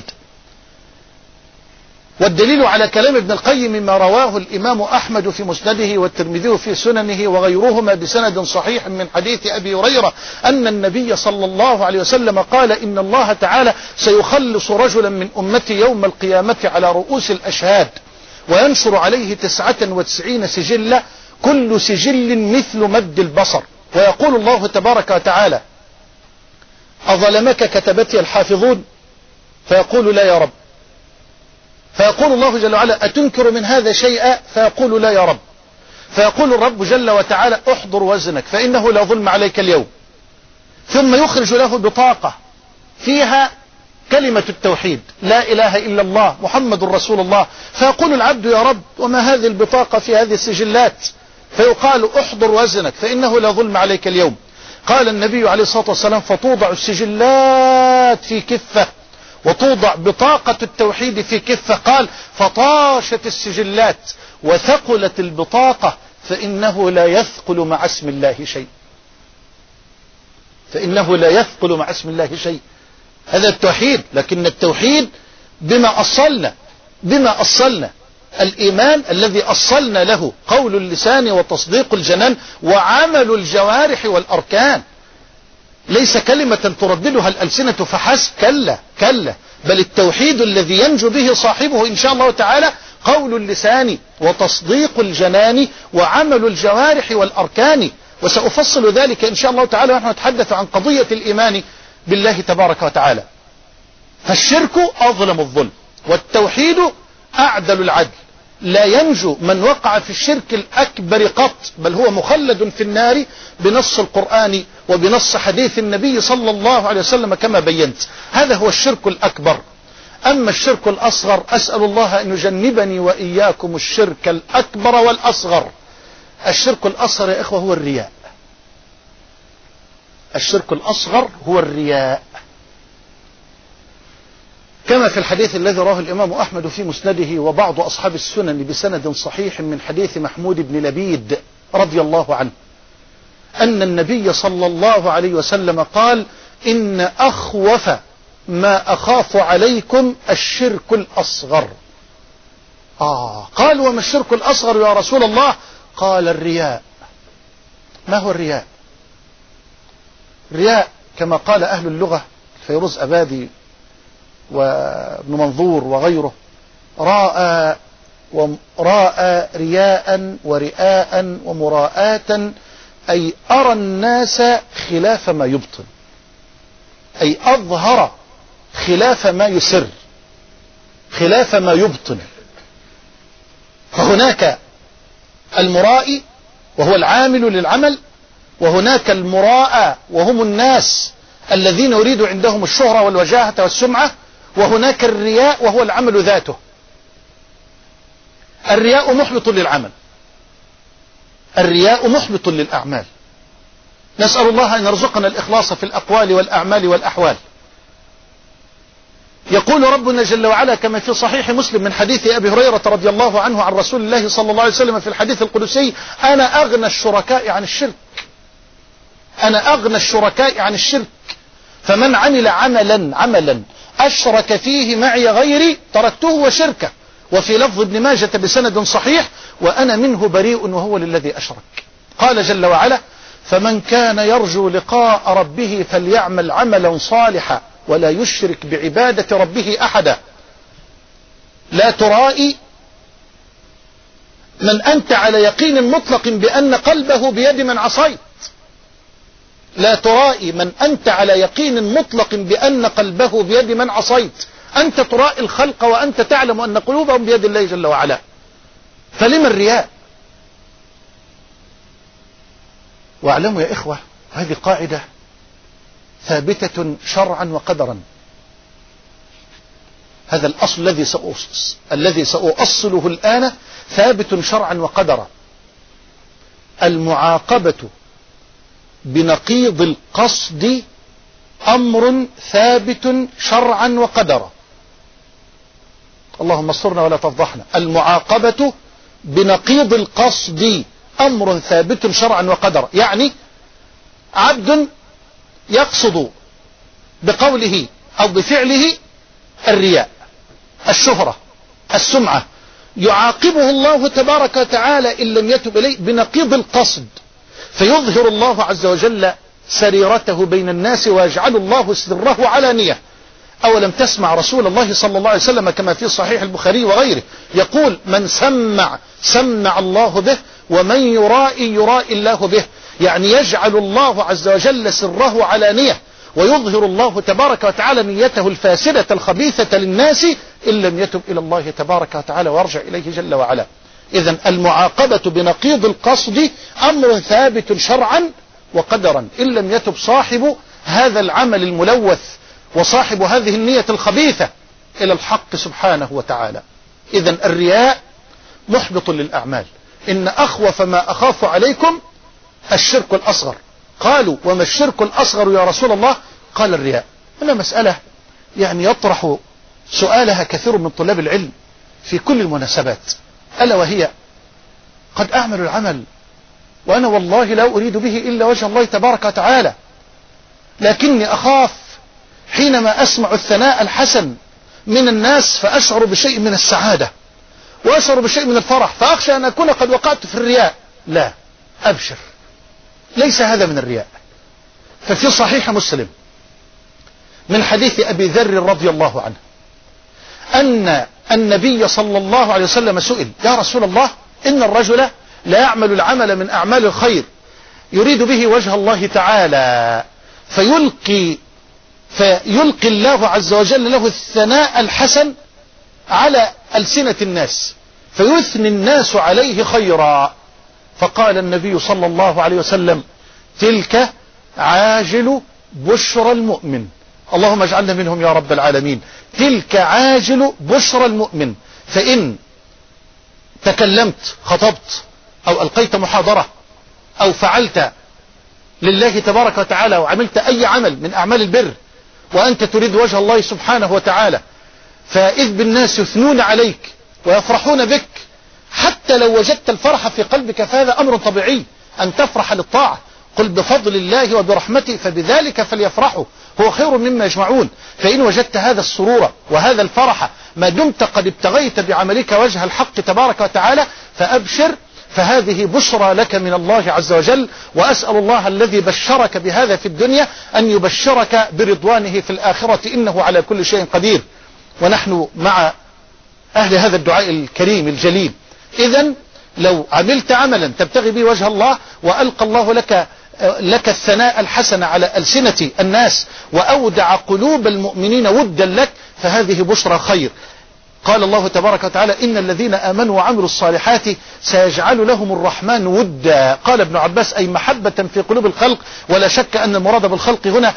والدليل على كلام ابن القيم ما رواه الإمام أحمد في مسنده والترمذي في سننه وغيرهما بسند صحيح من حديث أبي هريرة أن النبي صلى الله عليه وسلم قال: إن الله تعالى سيخلص رجلا من أمتي يوم القيامة على رؤوس الأشهاد، وينشر عليه تسعة وتسعين سجلا كل سجل مثل مد البصر، ويقول الله تبارك وتعالى: أظلمك كتبتي الحافظون؟ فيقول: لا يا رب. فيقول الله جل وعلا: أتنكر من هذا شيئا؟ فيقول: لا يا رب. فيقول الرب جل وتعالى: احضر وزنك فإنه لا ظلم عليك اليوم. ثم يخرج له بطاقة فيها كلمة التوحيد: لا إله إلا الله محمد رسول الله. فيقول العبد: يا رب، وما هذه البطاقة في هذه السجلات؟ فيقال: احضر وزنك فإنه لا ظلم عليك اليوم. قال النبي عليه الصلاة والسلام: فتوضع السجلات في كفة وتوضع بطاقة التوحيد في كفة. قال: فطاشت السجلات وثقلت البطاقة فإنه لا يثقل مع اسم الله شيء فإنه لا يثقل مع اسم الله شيء. هذا التوحيد. لكن التوحيد بما أصلنا بما أصلنا الإيمان الذي أصلنا له قول اللسان وتصديق الجنان وعمل الجوارح والأركان، ليس كلمة ترددها الألسنة فحسب، كلا كلا، بل التوحيد الذي ينجو به صاحبه إن شاء الله تعالى قول اللسان وتصديق الجنان وعمل الجوارح والأركان. وسأفصل ذلك إن شاء الله تعالى ونحن نتحدث عن قضية الإيمان بالله تبارك وتعالى. فالشرك أظلم الظلم، والتوحيد أعدل العدل. لا ينجو من وقع في الشرك الأكبر قط، بل هو مخلد في النار بنص القرآن وبنص حديث النبي صلى الله عليه وسلم كما بينت. هذا هو الشرك الأكبر. أما الشرك الأصغر أسأل الله أن يجنبني وإياكم الشرك الأكبر والأصغر. الشرك الأصغر يا إخوة هو الرياء. الشرك الأصغر هو الرياء، كما في الحديث الذي رواه الإمام أحمد في مسنده وبعض أصحاب السنن بسند صحيح من حديث محمود بن لبيد رضي الله عنه أن النبي صلى الله عليه وسلم قال: إن أخوف ما أخاف عليكم الشرك الأصغر. آه قال: وما الشرك الأصغر يا رسول الله؟ قال: الرياء. ما هو الرياء؟ الرياء كما قال أهل اللغة الفيروز أبادي وابن منظور وغيره: راء وراء رياء ورئاء ومراءة، أي أرى الناس خلاف ما يبطن، أي أظهر خلاف ما يسر، خلاف ما يبطن. فهناك المرائي وهو العامل للعمل، وهناك المراء وهم الناس الذين يريد عندهم الشهرة والوجاهة والسمعة، وهناك الرياء وهو العمل ذاته. الرياء محبط للعمل، الرياء محبط للأعمال. نسأل الله أن يرزقنا الإخلاص في الأقوال والأعمال والأحوال. يقول ربنا جل وعلا كما في صحيح مسلم من حديث أبي هريرة رضي الله عنه عن رسول الله صلى الله عليه وسلم في الحديث القدسي: أنا أغنى الشركاء عن الشرك، أنا أغنى الشركاء عن الشرك، فمن عمل عملا عملا أشرك فيه معي غيري تركته وشركه. وفي لفظ ابن ماجة بسند صحيح: وأنا منه بريء وهو للذي أشرك. قال جل وعلا: فمن كان يرجو لقاء ربه فليعمل عملا صالحا ولا يشرك بعبادة ربه أحدا. لا ترائي من أنت على يقين مطلق بأن قلبه بيد من عصيت. لا ترائي من أنت على يقين مطلق بأن قلبه بيد من عصيت. أنت ترائي الخلق وأنت تعلم أن قلوبهم بيد الله جل وعلا، فلما الرياء؟ واعلموا يا إخوة، هذه قاعدة ثابتة شرعا وقدرا. هذا الأصل الذي سأص... الذي سأؤصله الآن ثابت شرعا وقدرا. المعاقبة بنقيض القصد أمر ثابت شرعا وقدرا. اللهم استرنا ولا تفضحنا. المعاقبة بنقيض القصد أمر ثابت شرعا وقدرا، يعني عبد يقصد بقوله أو بفعله الرياء، الشهرة، السمعة، يعاقبه الله تبارك وتعالى إن لم يتب إليه بنقيض القصد، فيظهر الله عز وجل سريرته بين الناس ويجعل الله سره علانية. أولم تسمع رسول الله صلى الله عليه وسلم كما في صحيح البخاري وغيره يقول: من سمع سمع الله به، ومن يرائي يرائي الله به. يعني يجعل الله عز وجل سره علانية، ويظهر الله تبارك وتعالى نيته الفاسدة الخبيثة للناس إن لم يتب إلى الله تبارك وتعالى ويرجع إليه جل وعلا. إذن المعاقبة بنقيض القصد أمر ثابت شرعا وقدرا إن لم يتب صاحب هذا العمل الملوث وصاحب هذه النية الخبيثة إلى الحق سبحانه وتعالى. إذن الرياء محبط للأعمال. إن أخوف ما أخاف عليكم الشرك الأصغر. قالوا: وما الشرك الأصغر يا رسول الله؟ قال: الرياء. هنا مسألة يعني يطرح سؤالها كثير من طلاب العلم في كل المناسبات، ألا وهي: قد أعمل العمل وأنا والله لا أريد به إلا وجه الله تبارك وتعالى، لكني أخاف حينما أسمع الثناء الحسن من الناس فأشعر بشيء من السعادة وأشعر بشيء من الفرح، فأخشى أن أكون قد وقعت في الرياء. لا، أبشر، ليس هذا من الرياء. ففي صحيح مسلم من حديث أبي ذر رضي الله عنه أن النبي صلى الله عليه وسلم سئل: يا رسول الله، إن الرجل لا يعمل العمل من أعمال الخير يريد به وجه الله تعالى فيلقي فيلقي الله عز وجل له الثناء الحسن على ألسنة الناس فيثني الناس عليه خيرا. فقال النبي صلى الله عليه وسلم: تلك عاجل بشرى المؤمن. اللهم اجعلنا منهم يا رب العالمين. تلك عاجل بشرى المؤمن. فإن تكلمت خطبت أو ألقيت محاضرة أو فعلت لله تبارك وتعالى وعملت أي عمل من أعمال البر وأنت تريد وجه الله سبحانه وتعالى، فإذ بالناس يثنون عليك ويفرحون بك، حتى لو وجدت الفرح في قلبك فهذا أمر طبيعي أن تفرح للطاعة. قل بفضل الله وبرحمته فبذلك فليفرحوا هو خير مما يجمعون. فإن وجدت هذا السرور وهذا الفرح ما دمت قد ابتغيت بعملك وجه الحق تبارك وتعالى فأبشر، فهذه بشرى لك من الله عز وجل. وأسأل الله الذي بشرك بهذا في الدنيا أن يبشرك برضوانه في الآخرة، إنه على كل شيء قدير. ونحن مع أهل هذا الدعاء الكريم الجليل. إذن لو عملت عملا تبتغي به وجه الله وألقى الله لك لك الثناء الحسن على ألسنة الناس وأودع قلوب المؤمنين ودا لك، فهذه بشرى خير. قال الله تبارك وتعالى إن الذين آمنوا وعملوا الصالحات سيجعل لهم الرحمن ودا. قال ابن عباس أي محبة في قلوب الخلق، ولا شك أن المراد بالخلق هنا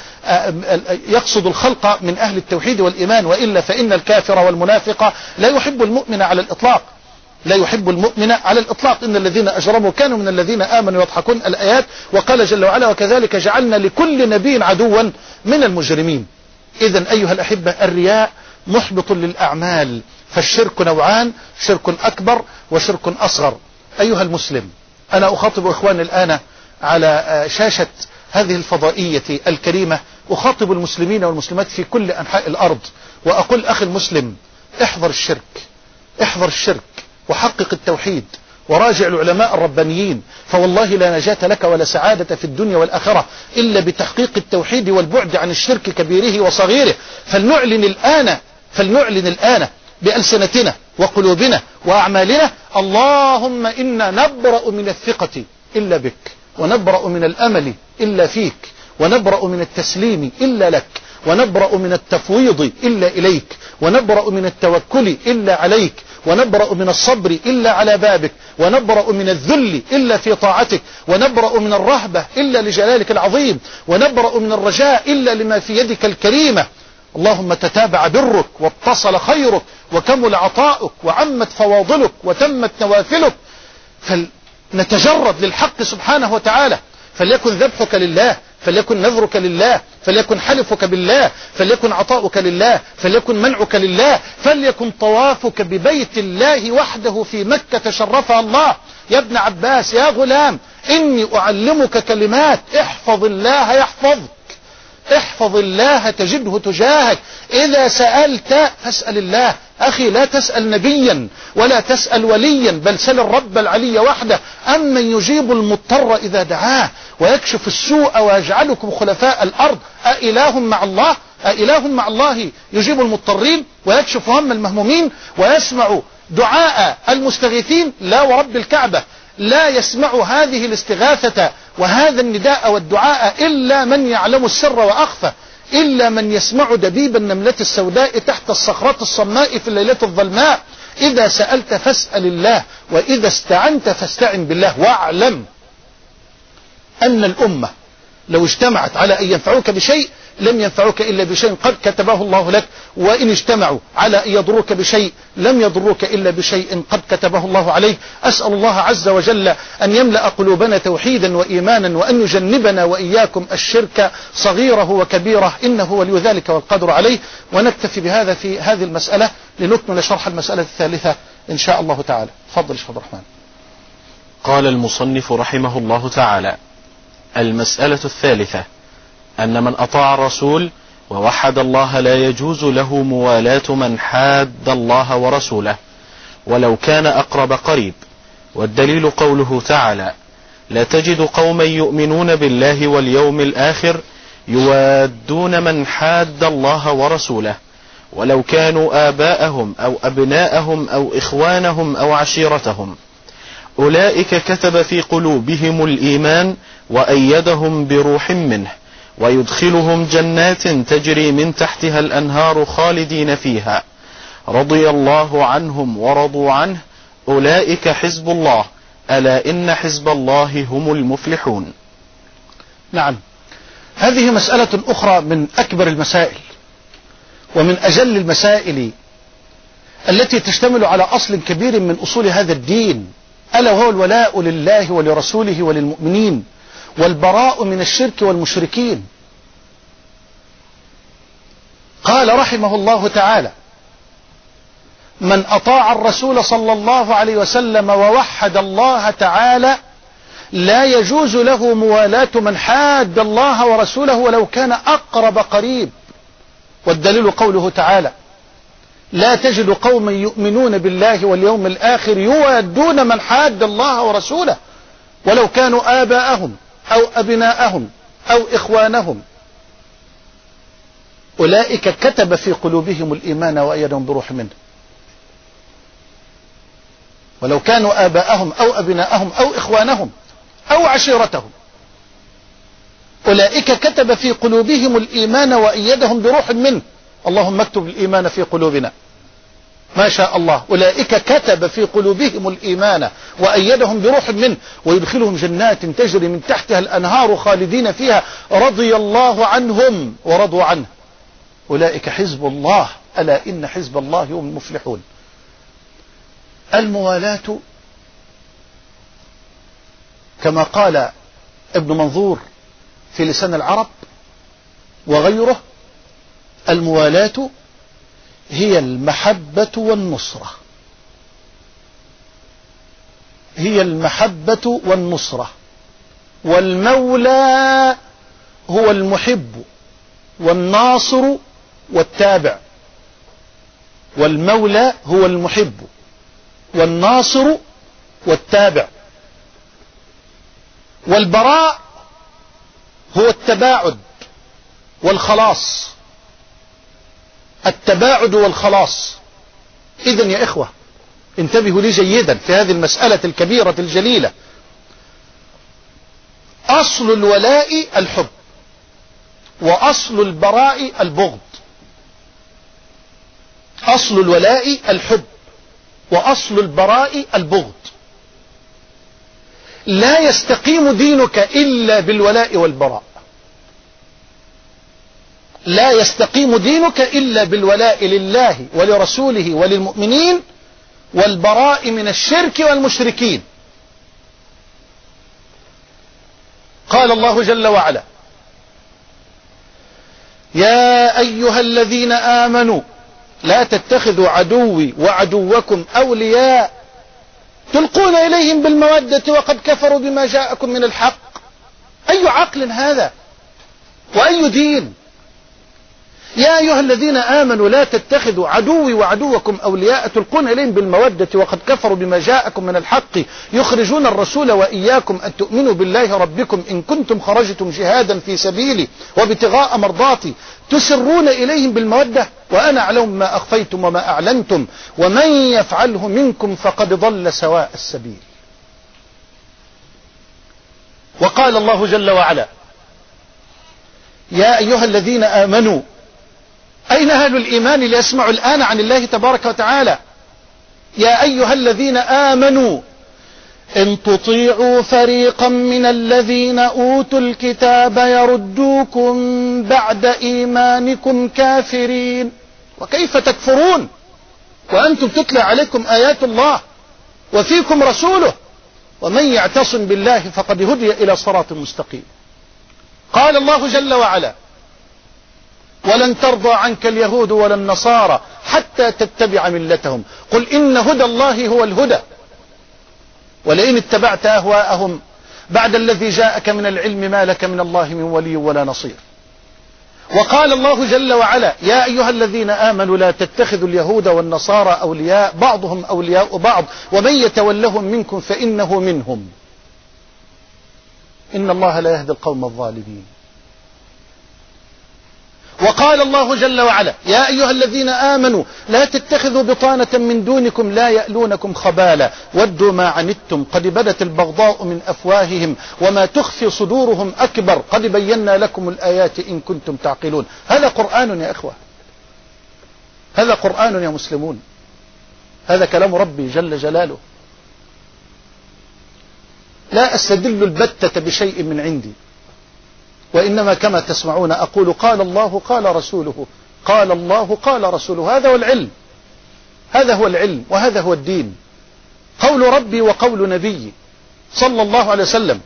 يقصد الخلق من أهل التوحيد والإيمان، وإلا فإن الكافر والمنافق لا يحب المؤمن على الإطلاق، لا يحب المؤمن على الإطلاق. إن الذين أجرموا كانوا من الذين آمنوا يضحكون الآيات. وقال جل وعلا وكذلك جعلنا لكل نبي عدوا من المجرمين. إذن أيها الأحبة الرياء محبط للأعمال، فالشرك نوعان، شرك أكبر وشرك أصغر. أيها المسلم، أنا أخاطب إخواني الآن على شاشة هذه الفضائية الكريمة، أخاطب المسلمين والمسلمات في كل أنحاء الأرض وأقول أخي المسلم احذر الشرك، احذر الشرك وحقق التوحيد وراجع العلماء الربانيين، فوالله لا نجاة لك ولا سعادة في الدنيا والآخرة إلا بتحقيق التوحيد والبعد عن الشرك كبيره وصغيره. فلنعلن الآن فلنعلن الآن بألسنتنا وقلوبنا وأعمالنا اللهم إنا نبرأ من الثقة إلا بك، ونبرأ من الأمل إلا فيك، ونبرأ من التسليم إلا لك، ونبرأ من التفويض إلا إليك، ونبرأ من التوكل إلا عليك، ونبرأ من الصبر إلا على بابك، ونبرأ من الذل إلا في طاعتك، ونبرأ من الرهبة إلا لجلالك العظيم، ونبرأ من الرجاء إلا لما في يدك الكريمة. اللهم تتابع برك واتصل خيرك وكمل عطاؤك وعمت فواضلك وتمت نوافلك، فلنتجرد للحق سبحانه وتعالى. فليكن ذبحك لله، فليكن نذرك لله، فليكن حلفك بالله، فليكن عطاؤك لله، فليكن منعك لله، فليكن طوافك ببيت الله وحده في مكة شرفها الله. يا ابن عباس يا غلام إني أعلمك كلمات احفظ الله يحفظك، احفظ الله تجده تجاهك. إذا سألت فاسأل الله. أخي لا تسأل نبيا ولا تسأل وليا، بل سل الرب العلي وحده أمن يجيب المضطر إذا دعاه ويكشف السوء ويجعلكم خلفاء الأرض أإله مع الله أإله مع الله يجيب المضطرين ويكشف هم المهمومين ويسمع دعاء المستغيثين؟ لا ورب الكعبة، لا يسمع هذه الاستغاثة وهذا النداء والدعاء إلا من يعلم السر وأخفى، إلا من يسمع دبيب النملة السوداء تحت الصخرة الصماء في الليلة الظلماء. إذا سألت فاسأل الله، وإذا استعنت فاستعن بالله. واعلم أن الأمة لو اجتمعت على أن ينفعوك بشيء لم ينفعوك إلا بشيء قد كتبه الله لك، وإن اجتمعوا على أن يضروك بشيء لم يضروك إلا بشيء قد كتبه الله عليك. أسأل الله عز وجل أن يملأ قلوبنا توحيدا وإيمانا، وأن يجنبنا وإياكم الشرك صغيره وكبيره، إنه ولي ذلك والقدر عليه. ونكتفي بهذا في هذه المسألة لنكمل شرح المسألة الثالثة إن شاء الله تعالى. تفضل شيخ عبد الرحمن. قال المصنف رحمه الله تعالى: المسألة الثالثة أن من أطاع الرسول ووحد الله لا يجوز له موالاة من حاد الله ورسوله ولو كان أقرب قريب. والدليل قوله تعالى: لا تجد قوما يؤمنون بالله واليوم الآخر يوادون من حاد الله ورسوله ولو كانوا آباءهم أو أبناءهم أو إخوانهم أو عشيرتهم أولئك كتب في قلوبهم الإيمان وأيدهم بروح منه ويدخلهم جنات تجري من تحتها الأنهار خالدين فيها رضي الله عنهم ورضوا عنه أولئك حزب الله ألا إن حزب الله هم المفلحون. نعم، هذه مسألة أخرى من أكبر المسائل ومن أجل المسائل التي تشتمل على أصل كبير من أصول هذا الدين، ألا وهو الولاء لله ولرسوله وللمؤمنين والبراء من الشرك والمشركين. قال رحمه الله تعالى: من أطاع الرسول صلى الله عليه وسلم ووحد الله تعالى لا يجوز له موالاة من حاد الله ورسوله ولو كان أقرب قريب. والدليل قوله تعالى: لا تجد قوما يؤمنون بالله واليوم الآخر يوادون من حاد الله ورسوله ولو كانوا آباءهم أو أبناءهم أو إخوانهم أولئك كتب في قلوبهم الإيمان وأيدهم بروح منه. ولو كانوا آباءهم أو أبناءهم أو إخوانهم أو عشيرتهم أولئك كتب في قلوبهم الإيمان وأيدهم بروح منه. اللهم اكتب الإيمان في قلوبنا. ما شاء الله. أولئك كتب في قلوبهم الإيمان وأيدهم بروح منه ويدخلهم جنات تجري من تحتها الأنهار خالدين فيها رضي الله عنهم ورضوا عنه. أولئك حزب الله ألا إن حزب الله هم المفلحون. الموالاة كما قال ابن منظور في لسان العرب وغيره: الموالاة هي المحبة والنصرة. هي المحبة والنصرة. والمولى هو المحب والناصر والتابع. والمولى هو المحب والناصر والتابع. والبراء هو التباعد والخلاص. التباعد والخلاص. إذن يا إخوة انتبهوا لي جيدا في هذه المسألة الكبيرة الجليلة. أصل الولاء الحب وأصل البراء البغض. أصل الولاء الحب وأصل البراء البغض. لا يستقيم دينك إلا بالولاء والبراء. لا يستقيم دينك إلا بالولاء لله ولرسوله وللمؤمنين والبراء من الشرك والمشركين. قال الله جل وعلا: يا أيها الذين آمنوا لا تتخذوا عدوي وعدوكم أولياء تلقون إليهم بالمودة وقد كفروا بما جاءكم من الحق. أي عقل هذا وأي دين؟ يا أيها الذين آمنوا لا تتخذوا عدوي وعدوكم أولياء تلقون إليهم بالمودة وقد كفروا بما جاءكم من الحق يخرجون الرسول وإياكم أن تؤمنوا بالله ربكم إن كنتم خرجتم جهادا في سبيلي وابتغاء مرضاتي تسرون إليهم بالمودة وأنا أعلم ما أخفيتم وما أعلنتم ومن يفعله منكم فقد ضل سواء السبيل. وقال الله جل وعلا: يا أيها الذين آمنوا. أين أهل الإيمان ليسمعوا الآن عن الله تبارك وتعالى؟ يا أيها الذين آمنوا إن تطيعوا فريقا من الذين أوتوا الكتاب يردوكم بعد إيمانكم كافرين. وكيف تكفرون وأنتم تتلى عليكم آيات الله وفيكم رسوله ومن يعتصم بالله فقد هدي إلى صراط مستقيم. قال الله جل وعلا: ولن ترضى عنك اليهود ولا النصارى حتى تتبع ملتهم قل إن هدى الله هو الهدى ولئن اتبعت أهواءهم بعد الذي جاءك من العلم ما لك من الله من ولي ولا نصير. وقال الله جل وعلا: يا أيها الذين آمنوا لا تتخذوا اليهود والنصارى أولياء بعضهم أولياء بعض ومن يتولهم منكم فإنه منهم إن الله لا يهدي القوم الظالمين. وقال الله جل وعلا: يا أيها الذين آمنوا لا تتخذوا بطانة من دونكم لا يألونكم خبالا ودوا ما عنتم قد بدت البغضاء من أفواههم وما تخفي صدورهم أكبر قد بينا لكم الآيات إن كنتم تعقلون. هذا قرآن يا إخوة. هذا قرآن يا مسلمون. هذا كلام ربي جل جلاله. لا أستدل البتة بشيء من عندي وإنما كما تسمعون أقول قال الله قال رسوله، قال الله قال رسوله. هذا هو العلم، هذا هو العلم وهذا هو الدين. قول ربي وقول نبي صلى الله عليه وسلم.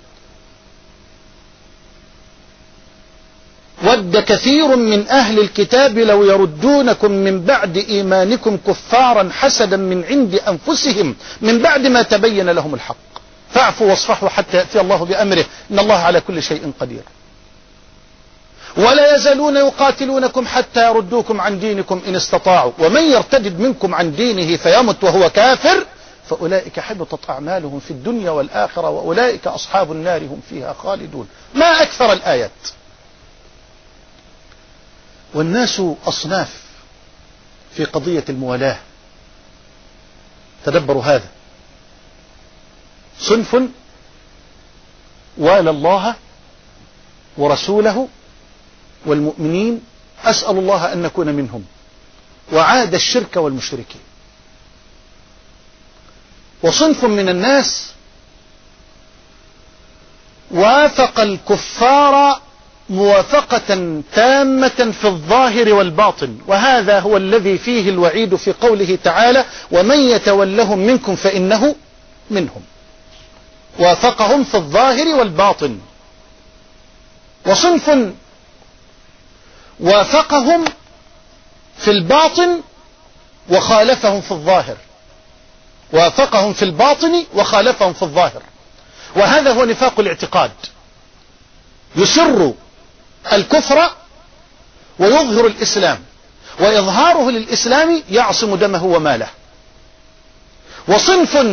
ود كثير من أهل الكتاب لو يردونكم من بعد إيمانكم كفارا حسدا من عند أنفسهم من بعد ما تبين لهم الحق فاعفوا واصفحوا حتى يأتي الله بأمره إن الله على كل شيء قدير. ولا يزالون يقاتلونكم حتى يردوكم عن دينكم إن استطاعوا ومن يرتد منكم عن دينه فيمت وهو كافر فأولئك حبطت أعمالهم في الدنيا والآخرة وأولئك أصحاب النار هم فيها خالدون. ما أكثر الآيات. والناس أصناف في قضية الموالاة. تدبروا هذا. صنف والى الله ورسوله والمؤمنين أسأل الله أن نكون منهم وعاد الشرك والمشركين. وصنف من الناس وافق الكفار موافقة تامة في الظاهر والباطن، وهذا هو الذي فيه الوعيد في قوله تعالى ومن يتولهم منكم فإنه منهم. وافقهم في الظاهر والباطن. وصنف وافقهم في الباطن وخالفهم في الظاهر. وافقهم في الباطن وخالفهم في الظاهر، وهذا هو نفاق الاعتقاد. يسر الكفر ويظهر الإسلام، وإظهاره للإسلام يعصم دمه وماله. وصنف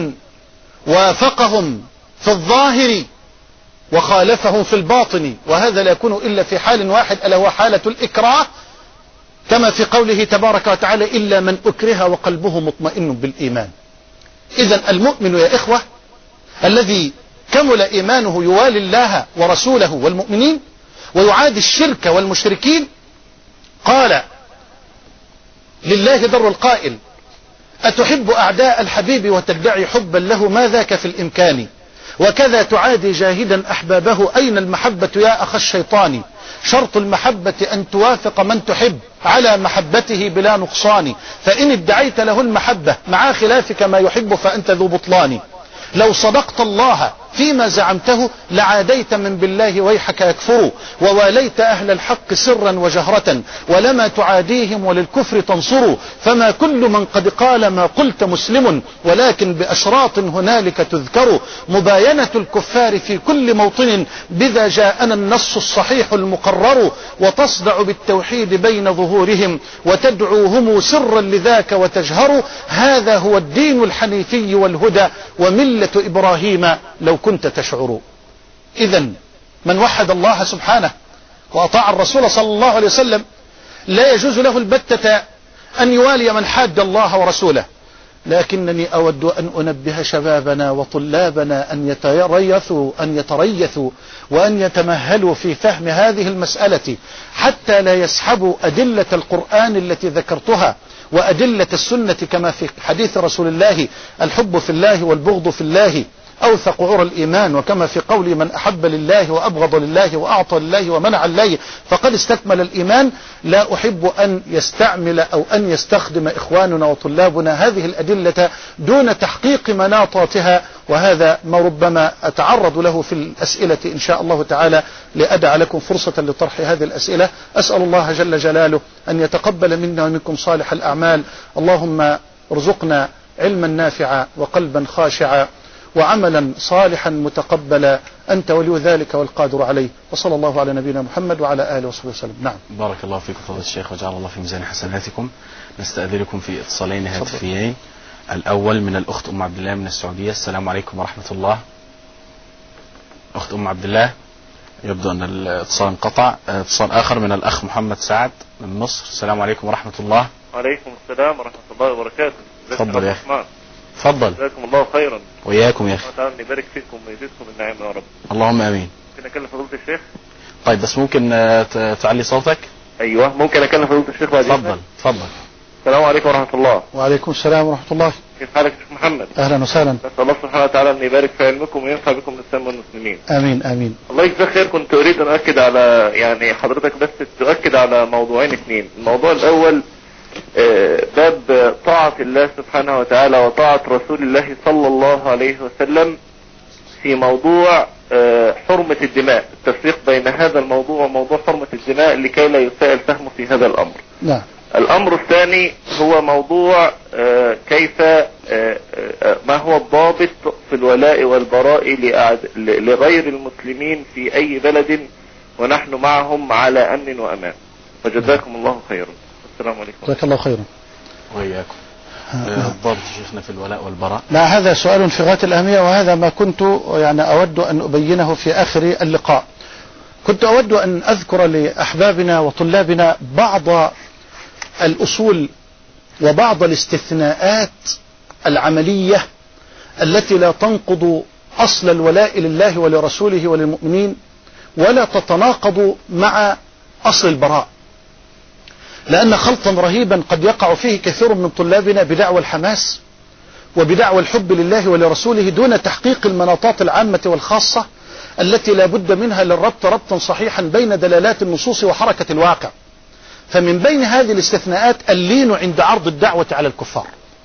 وافقهم في الظاهر وخالفهم في الباطن، وهذا لا يكون إلا في حال واحد ألا هو حالة الإكراه، كما في قوله تبارك وتعالى إلا من أكره وقلبه مطمئن بالإيمان. إذن المؤمن يا إخوة الذي كمل إيمانه يوالي الله ورسوله والمؤمنين ويعادي الشرك والمشركين. قال لله در القائل أتحب أعداء الحبيب وتدعي حبا له ما ذاك في الإمكان وكذا تعادي جاهدا أحبابه أين المحبة يا أخ الشيطان شرط المحبة أن توافق من تحب على محبته بلا نقصان فإن ادعيت له المحبة مع خلافك ما يحب فأنت ذو بطلان لو صدقت الله فيما زعمته لعاديت من بالله ويحك يكفر وواليت أهل الحق سرا وجهرة ولما تعاديهم وللكفر تنصر فما كل من قد قال ما قلت مسلم ولكن بأشراط هنالك تذكر مباينة الكفار في كل موطن بذا جاءنا النص الصحيح المقرر وتصدع بالتوحيد بين ظهورهم وتدعوهم سرا لذاك وتجهر هذا هو الدين الحنيفي والهدى وملة إبراهيم لو كنت تشعر. إذن من وحد الله سبحانه وأطاع الرسول صلى الله عليه وسلم لا يجوز له البتة أن يوالي من حاد الله ورسوله، لكنني أود أن أنبه شبابنا وطلابنا أن يتريثوا أن يتريثوا وأن يتمهلوا في فهم هذه المسألة حتى لا يسحبوا أدلة القرآن التي ذكرتها وأدلة السنة كما في حديث رسول الله الحب في الله والبغض في الله أوثق عرى الإيمان وكما في قول من أحب لله وأبغض لله وأعطى لله ومنع لله فقد استكمل الإيمان. لا أحب أن يستعمل أو أن يستخدم إخواننا وطلابنا هذه الأدلة دون تحقيق مناطاتها، وهذا ما ربما أتعرض له في الأسئلة إن شاء الله تعالى لأدع لكم فرصة لطرح هذه الأسئلة. أسأل الله جل جلاله أن يتقبل منا ومنكم صالح الأعمال. اللهم ارزقنا علما نافعا وقلبا خاشعا وعملا صالحا متقبلا أنت ولي ذلك والقادر عليه. وصلى الله على نبينا محمد وعلى آله وصحبه وسلم. نعم. بارك الله فيكم فضيلة الشيخ وجعل الله في ميزان حسناتكم. نستأذنكم في اتصالين هاتفيين. الأول من الأخت أم عبد الله من السعودية. السلام عليكم ورحمة الله. أخت أم عبد الله يبدو أن الاتصال انقطع. اتصال آخر من الأخ محمد سعد من مصر. السلام عليكم ورحمة الله. وعليكم السلام ورحمة الله وبركاته. تفضل يا أخي. تفضل. جزاكم الله خيرا. وإياكم يا أخي. تعالى يبارك فيكم ويزيدكم النعيم يا رب. اللهم آمين. ممكن أكلم فضيلة الشيخ؟ طيب بس ممكن تعلي صوتك؟ أيوه ممكن أكلم فضيلة الشيخ بعد إذنك؟ تفضل تفضل. السلام عليكم ورحمة الله. وعليكم السلام ورحمة الله. كيف حالك شيخ محمد؟ أهلا وسهلا. نسأل الله سبحانه وتعالى أن يبارك في علمكم وينفع بكم الإسلام والمسلمين. آمين آمين. الله يجزاك خير. كنت أريد أن أؤكد على يعني حضرتك بس تؤكد على موضوعين اثنين. الموضوع الأول باب طاعة الله سبحانه وتعالى وطاعة رسول الله صلى الله عليه وسلم في موضوع حرمة الدماء، التفريق بين هذا الموضوع وموضوع حرمة الدماء لكي لا يساءل فهمه في هذا الأمر. نعم. الأمر الثاني هو موضوع كيف ما هو الضابط في الولاء والبراء لغير المسلمين في أي بلد ونحن معهم على أمن وأمان. وجزاكم الله خيرا. السلام عليكم. جزاك الله خيرا. وإياكم. الضابط شيخنا في الولاء والبراء. لا، هذا سؤال في غاية الأهمية، وهذا ما كنت يعني أود أن أبينه في آخر اللقاء. كنت أود أن أذكر لأحبابنا وطلابنا بعض الأصول وبعض الاستثناءات العملية التي لا تنقض أصل الولاء لله ولرسوله وللمؤمنين ولا تتناقض مع أصل البراء، لأن خلطا رهيبا قد يقع فيه كثير من طلابنا بدعوى الحماس وبدعوى الحب لله ولرسوله دون تحقيق المناطات العامة والخاصة التي لا بد منها للربط ربطا صحيحا بين دلالات النصوص وحركة الواقع. فمن بين هذه الاستثناءات اللين عند عرض الدعوة على الكفار.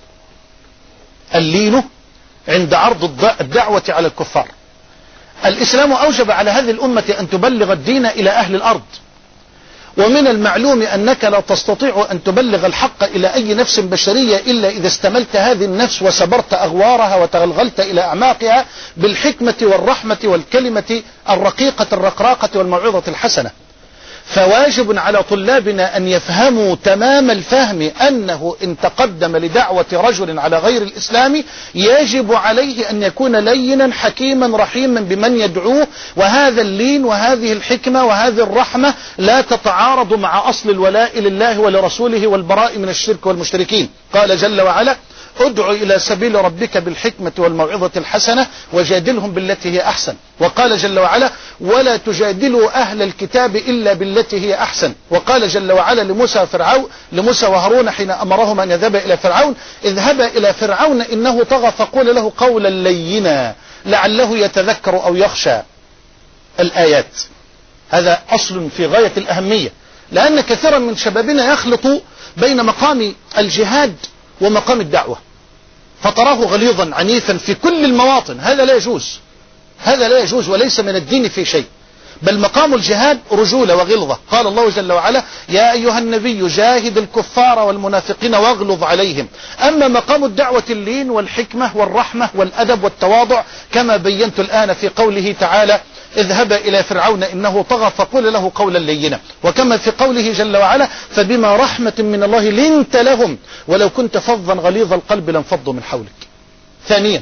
اللين عند عرض الدعوة على الكفار. الإسلام أوجب على هذه الأمة أن تبلغ الدين إلى أهل الأرض، ومن المعلوم أنك لا تستطيع أن تبلغ الحق إلى أي نفس بشرية إلا إذا استملت هذه النفس وسبرت أغوارها وتغلغلت إلى أعماقها بالحكمة والرحمة والكلمة الرقيقة الرقراقة والموعظة الحسنة. فواجب على طلابنا أن يفهموا تمام الفهم أنه إن تقدم لدعوة رجل على غير الإسلام يجب عليه أن يكون لينا حكيما رحيما بمن يدعوه، وهذا اللين وهذه الحكمة وهذه الرحمة لا تتعارض مع أصل الولاء لله ولرسوله والبراء من الشرك والمشركين. قال جل وعلا: ادع إلى سبيل ربك بالحكمة والموعظة الحسنة وجادلهم بالتي هي أحسن. وقال جل وعلا: ولا تجادلوا أهل الكتاب إلا بالتي هي أحسن. وقال جل وعلا لموسى فرعون لموسى وهارون حين أمرهما أن يذهبا إلى فرعون: اذهبا إلى فرعون إنه طغى فقول له قولا لينا لعله يتذكر أو يخشى. الآيات. هذا أصل في غاية الأهمية، لأن كثيرا من شبابنا يخلط بين مقام الجهاد ومقام الدعوة، فتراه غليظا عنيفا في كل المواطن. هذا لا يجوز، هذا لا يجوز وليس من الدين في شيء، بل مقام الجهاد رجولة وغلظة. قال الله جل وعلا: يا أيها النبي جاهد الكفار والمنافقين واغلظ عليهم. أما مقام الدعوة اللين والحكمة والرحمة والأدب والتواضع كما بينت الآن في قوله تعالى: اذهبا إلى فرعون إنه طغى فقول له قولا لينا. وكما في قوله جل وعلا: فبما رحمة من الله لنت لهم ولو كنت فظا غليظ القلب لانفضوا من حولك. ثانيا،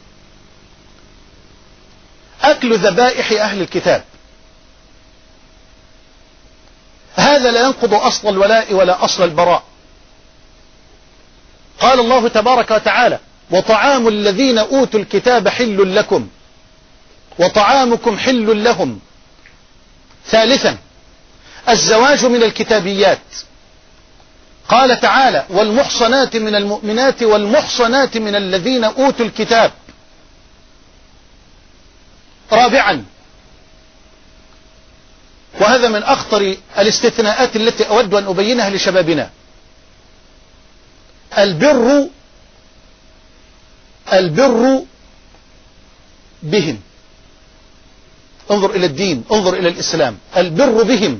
أكل ذبائح أهل الكتاب، هذا لا ينقض أصل الولاء ولا أصل البراء. قال الله تبارك وتعالى: وطعام الذين أوتوا الكتاب حل لكم وطعامكم حل لهم. ثالثا، الزواج من الكتابيات. قال تعالى: والمحصنات من المؤمنات والمحصنات من الذين أوتوا الكتاب. رابعا، وهذا من أخطر الاستثناءات التي أود أن أبينها لشبابنا، البر البر بهم. انظر إلى الدين، انظر إلى الإسلام. البر بهم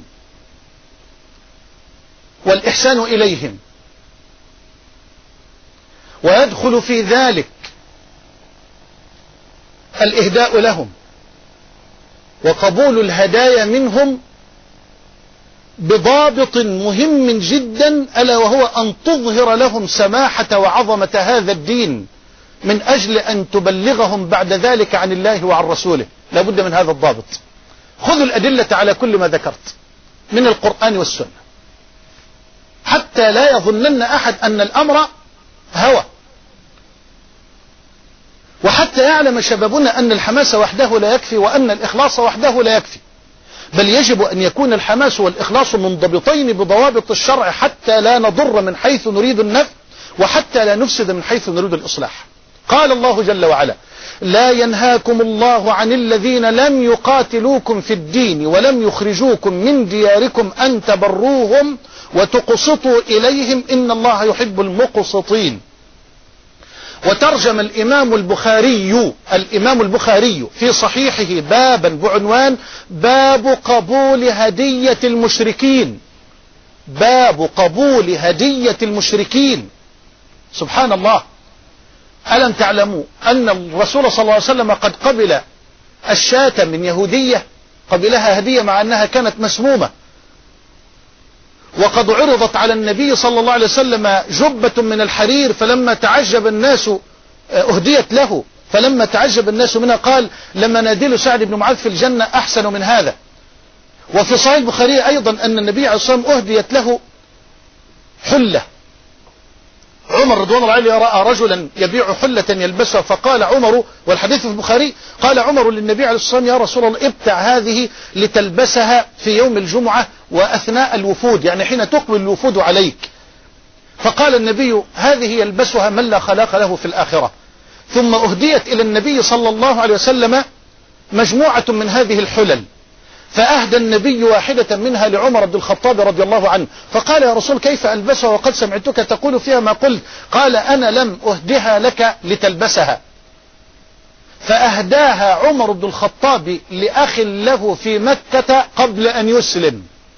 والإحسان إليهم، ويدخل في ذلك الإهداء لهم وقبول الهدايا منهم بضابط مهم جدا، ألا وهو أن تظهر لهم سماحة وعظمة هذا الدين من أجل أن تبلغهم بعد ذلك عن الله وعن رسوله. لا بد من هذا الضابط. خذوا الأدلة على كل ما ذكرت من القرآن والسنة حتى لا يظنن أحد أن الأمر هوى، وحتى يعلم شبابنا أن الحماس وحده لا يكفي وأن الإخلاص وحده لا يكفي، بل يجب أن يكون الحماس والإخلاص منضبطين بضوابط الشرع حتى لا نضر من حيث نريد النفع وحتى لا نفسد من حيث نريد الإصلاح. قال الله جل وعلا: لا ينهاكم الله عن الذين لم يقاتلوكم في الدين ولم يخرجوكم من دياركم أن تبروهم وتقسطوا إليهم إن الله يحب المقسطين. وترجم الإمام البخاري الإمام البخاري في صحيحه بابا بعنوان: باب قبول هدية المشركين. باب قبول هدية المشركين. سبحان الله، ألم تعلموا أن الرسول صلى الله عليه وسلم قد قبل الشاة من يهودية، قبلها هدية مع أنها كانت مسمومة، وقد عرضت على النبي صلى الله عليه وسلم جبة من الحرير، فلما تعجب الناس أهديت له، فلما تعجب الناس منها قال: لما نادل سعد بن معاذ في الجنة أحسن من هذا. وفي صحيح البخاري أيضا أن النبي عليه الصلاة والسلام أهديت له حلة. عمر رضوان الله عليه رأى رجلا يبيع حلة يلبسها، فقال عمر، والحديث في البخاري، قال عمر للنبي عليه الصلاة والسلام: يا رسول الله ابتع هذه لتلبسها في يوم الجمعة وأثناء الوفود، يعني حين تقبل الوفود عليك. فقال النبي: هذه يلبسها من لا خلاق له في الآخرة. ثم أهديت إلى النبي صلى الله عليه وسلم مجموعة من هذه الحلل، فأهدى النبي واحدة منها لعمر بن الخطاب رضي الله عنه، فقال: يا رسول كيف ألبسها وقد سمعتك تقول فيها ما قلت؟ قال: أنا لم أهدها لك لتلبسها. فأهداها عمر بن الخطاب لأخ له في مكة قبل أن يسلم.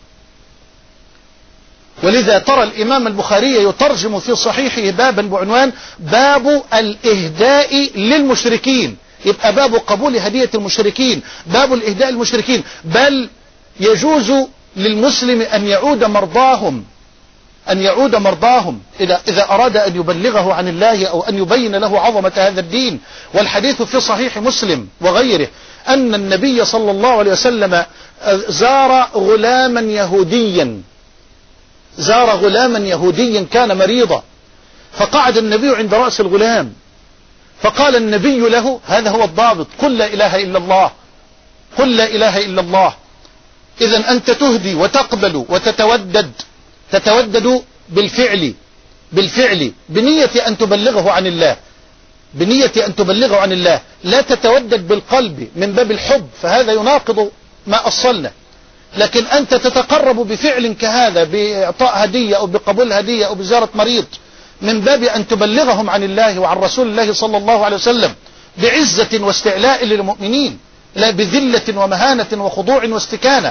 ولذا ترى الإمام البخاري يترجم في صحيحه بابا بعنوان: باب الإهداء للمشركين. يبقى باب قبول هدية المشركين، باب الإهداء للمشركين، بل يجوز للمسلم أن يعود مرضاهم أن يعود مرضاهم إذا, إذا أراد أن يبلغه عن الله أو أن يبين له عظمة هذا الدين. والحديث في صحيح مسلم وغيره أن النبي صلى الله عليه وسلم زار غلاما يهوديا زار غلاما يهوديا كان مريضا، فقعد النبي عند رأس الغلام، فقال النبي له: هذا هو الضابط، قل لا إله إلا الله، قل لا إله إلا الله. إذن أنت تهدي وتقبل وتتودد، تتودد بالفعل بالفعل بنية أن تبلغه عن الله، بنية أن تبلغه عن الله، لا تتودد بالقلب من باب الحب، فهذا يناقض ما أصلنا. لكن أنت تتقرب بفعل كهذا، بإعطاء هدية أو بقبول هدية أو بزيارة مريض، من باب أن تبلغهم عن الله وعن رسول الله صلى الله عليه وسلم بعزة واستعلاء للمؤمنين، لا بذلة ومهانة وخضوع واستكانة.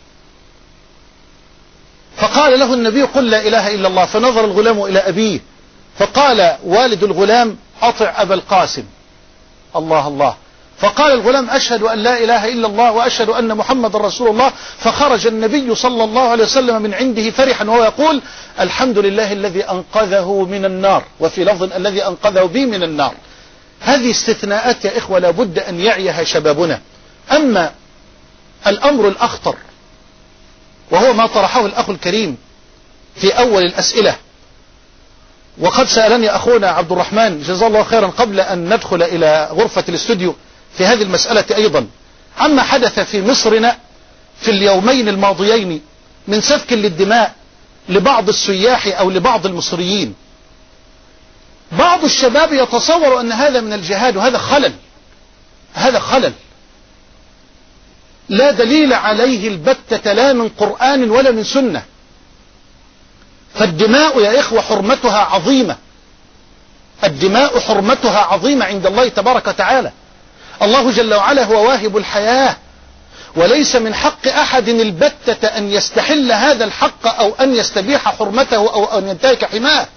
فقال له النبي: قل لا إله إلا الله. فنظر الغلام إلى أبيه، فقال والد الغلام: أطع أبا القاسم. الله الله. فقال الغلام: أشهد أن لا إله إلا الله وأشهد أن محمد رسول الله. فخرج النبي صلى الله عليه وسلم من عنده فرحا وهو يقول: الحمد لله الذي أنقذه من النار، وفي لفظ: الذي أنقذه بي من النار. هذه استثناءات يا إخوة لا بد أن يعيها شبابنا. أما الأمر الأخطر وهو ما طرحه الأخ الكريم في أول الأسئلة، وقد سألني أخونا عبد الرحمن جزاه الله خيرا قبل أن ندخل إلى غرفة الاستوديو في هذه المسألة أيضا، عما حدث في مصرنا في اليومين الماضيين من سفك للدماء لبعض السياح أو لبعض المصريين. بعض الشباب يتصور أن هذا من الجهاد، وهذا خلل، هذا خلل لا دليل عليه البتة، لا من قرآن ولا من سنة. فالدماء يا إخوة حرمتها عظيمة، الدماء حرمتها عظيمة عند الله تبارك وتعالى. الله جل وعلا هو واهب الحياة، وليس من حق أحد البتة أن يستحل هذا الحق أو أن يستبيح حرمته أو أن ينتهك حماه.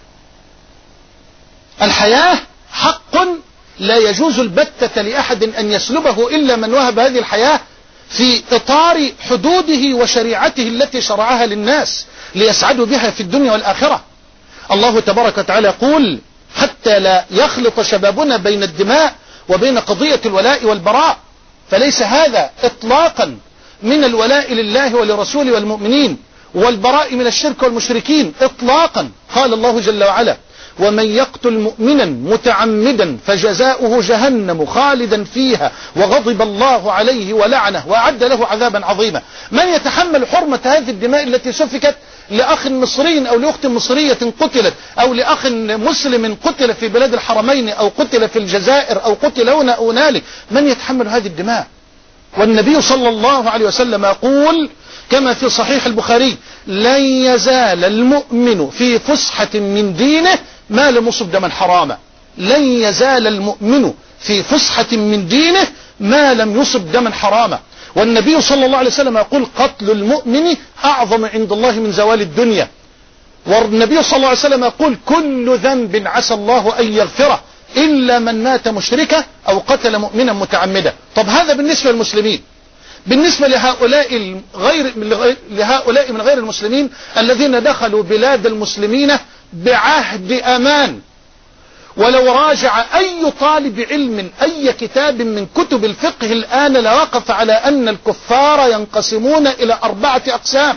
الحياة حق لا يجوز البتة لأحد أن يسلبه إلا من وهب هذه الحياة في إطار حدوده وشريعته التي شرعها للناس ليسعدوا بها في الدنيا والآخرة. الله تبارك وتعالى يقول: حتى لا يخلط شبابنا بين الدماء وبين قضية الولاء والبراء. فليس هذا إطلاقا من الولاء لله ولرسوله والمؤمنين، والبراء من الشرك والمشركين إطلاقا. قال الله جل وعلا: ومن يقتل مؤمنا متعمدا فجزاؤه جهنم خالدا فيها وغضب الله عليه ولعنه وأعد له عذابا عظيما. من يتحمل حرمة هذه الدماء التي سفكت لأخ مصري أو لأخت مصرية قتلت أو لأخ مسلم قتل في بلاد الحرمين أو قتل في الجزائر أو قتل هنا أو هنالك؟ من يتحمل هذه الدماء؟ والنبي صلى الله عليه وسلم يقول كما في صحيح البخاري: لن يزال المؤمن في فسحة من دينه ما لم يصب دما حراما. لن يزال المؤمن في فسحة من دينه ما لم يصب دما حراما. والنبي صلى الله عليه وسلم يقول: قتل المؤمن أعظم عند الله من زوال الدنيا. والنبي صلى الله عليه وسلم يقول: كل ذنب عسى الله أن يغفره إلا من مات مشركا أو قتل مؤمنا متعمدا. طب هذا بالنسبة للمسلمين. بالنسبة لهؤلاء غير لهؤلاء من غير المسلمين الذين دخلوا بلاد المسلمين بعهد أمان، ولو راجع أي طالب علم أي كتاب من كتب الفقه الآن لوقف على أن الكفار ينقسمون إلى أربعة أقسام.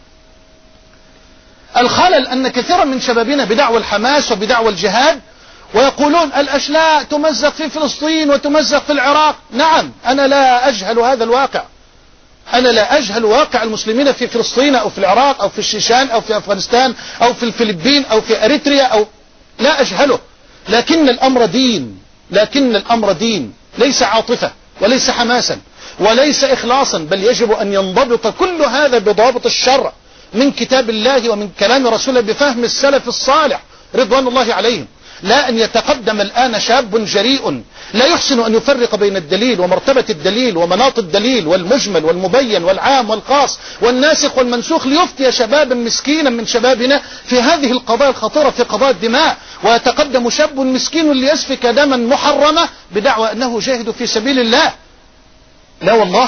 الخلل أن كثيرا من شبابنا بدعوى الحماس وبدعوى الجهاد ويقولون الأشلاء تمزق في فلسطين وتمزق في العراق. نعم، أنا لا أجهل هذا الواقع. أنا لا أجهل واقع المسلمين في فلسطين أو في العراق أو في الشيشان أو في أفغانستان أو في الفلبين أو في أريتريا، أو لا أجهله. لكن الأمر دين، لكن الأمر دين، ليس عاطفة وليس حماسا وليس إخلاصا، بل يجب أن ينضبط كل هذا بضابط الشرع من كتاب الله ومن كلام رسوله بفهم السلف الصالح رضوان الله عليهم. لا أن يتقدم الآن شاب جريء لا يحسن أن يفرق بين الدليل ومرتبة الدليل ومناط الدليل والمجمل والمبين والعام والخاص والناسخ والمنسوخ ليفتي شبابا مسكينا من شبابنا في هذه القضايا الخطيرة في قضاء الدماء. ويتقدم شاب مسكين ليسفك دما محرمة بدعوى أنه جاهد في سبيل الله. لا والله.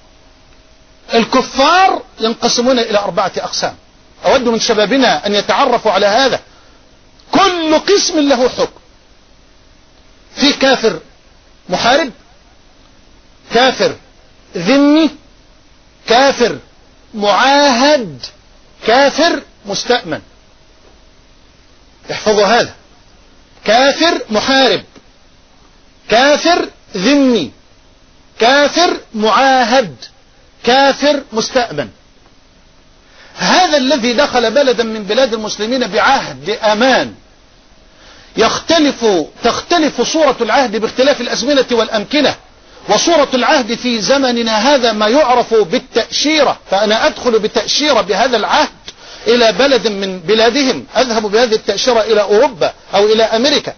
الكفار ينقسمون إلى أربعة أقسام. أود من شبابنا أن يتعرفوا على هذا. كل قسم له حكم. في كافر محارب، كافر ذمي، كافر معاهد، كافر مستأمن. احفظوا هذا: كافر محارب، كافر ذمي، كافر معاهد، كافر مستأمن. هذا الذي دخل بلدا من بلاد المسلمين بعهد أمان يختلف تختلف صورة العهد باختلاف الأزمنة والأمكنة. وصورة العهد في زمننا هذا ما يعرف بالتأشيرة. فأنا أدخل بتأشيرة بهذا العهد إلى بلد من بلادهم، أذهب بهذه التأشيرة إلى أوروبا أو إلى أمريكا،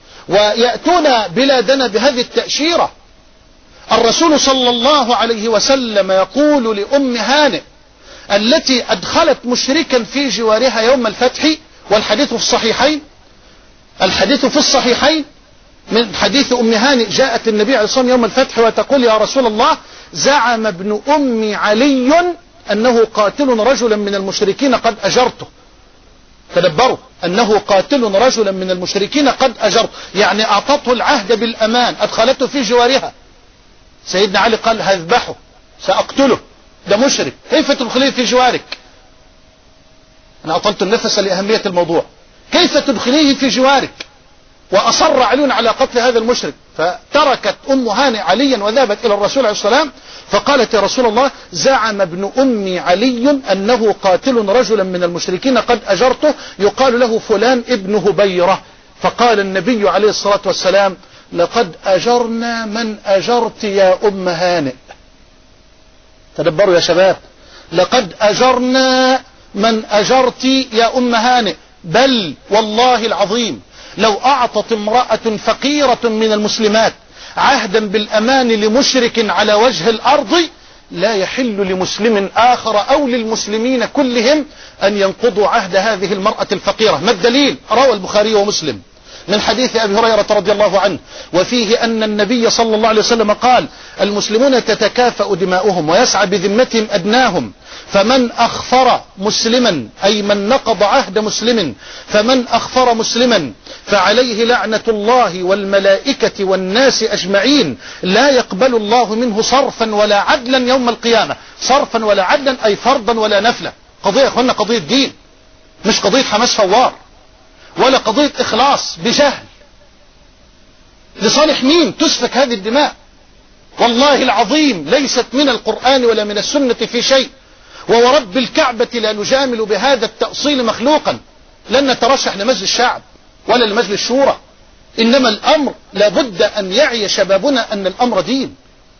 ويأتون بلادنا بهذه التأشيرة. الرسول صلى الله عليه وسلم يقول لأم هانئ التي أدخلت مشركا في جوارها يوم الفتح، والحديث في الصحيحين، الحديث في الصحيحين من حديث أم هانئ جاءت النبي عليه الصلاة والسلام يوم الفتح وتقول: يا رسول الله، زعم ابن أم علي أنه قاتل رجلا من المشركين قد أجرته. تدبروا، أنه قاتل رجلا من المشركين قد أجرته، يعني أعطته العهد بالأمان، أدخلته في جوارها. سيدنا علي قال: هذبحه، سأقتله، ده مشرك، كيف تدخليه في جوارك؟ أنا أطلت النفس لأهمية الموضوع. كيف تدخليه في جوارك؟ وأصر علي على قتل هذا المشرك. فتركت أم هانئ عليا وذهبت إلى الرسول عليه السلام فقالت: يا رسول الله، زعم ابن أم علي أنه قاتل رجلا من المشركين قد أجرته يقال له فلان ابن هبيرة. فقال النبي عليه الصلاة والسلام: لقد أجرنا من أجرت يا أم هانئ. تدبروا يا شباب، لقد أجرنا من أجرت يا أم هانئ. بل والله العظيم لو أعطت امرأة فقيرة من المسلمات عهدا بالأمان لمشرك على وجه الأرض لا يحل لمسلم آخر أو للمسلمين كلهم أن ينقضوا عهد هذه المرأة الفقيرة. ما الدليل؟ روى البخاري ومسلم من حديث أبي هريرة رضي الله عنه، وفيه أن النبي صلى الله عليه وسلم قال: المسلمون تتكافأ دماؤهم ويسعى بذمتهم أدناهم، فمن أخفر مسلما، أي من نقض عهد مسلم، فمن أخفر مسلما فعليه لعنة الله والملائكة والناس أجمعين، لا يقبل الله منه صرفا ولا عدلا يوم القيامة. صرفا ولا عدلا أي فرضا ولا نفلا. قضية يا أخوانا قضية دين، مش قضية حماس فوار. ولا قضية إخلاص، بجهل. لصالح مين تسفك هذه الدماء؟ والله العظيم ليست من القرآن ولا من السنة في شيء، وورب الكعبة لا نجامل بهذا التأصيل مخلوقا. لن نترشح لمجلس الشعب ولا لمجلس الشورى، إنما الأمر لابد أن يعي شبابنا أن الأمر دين.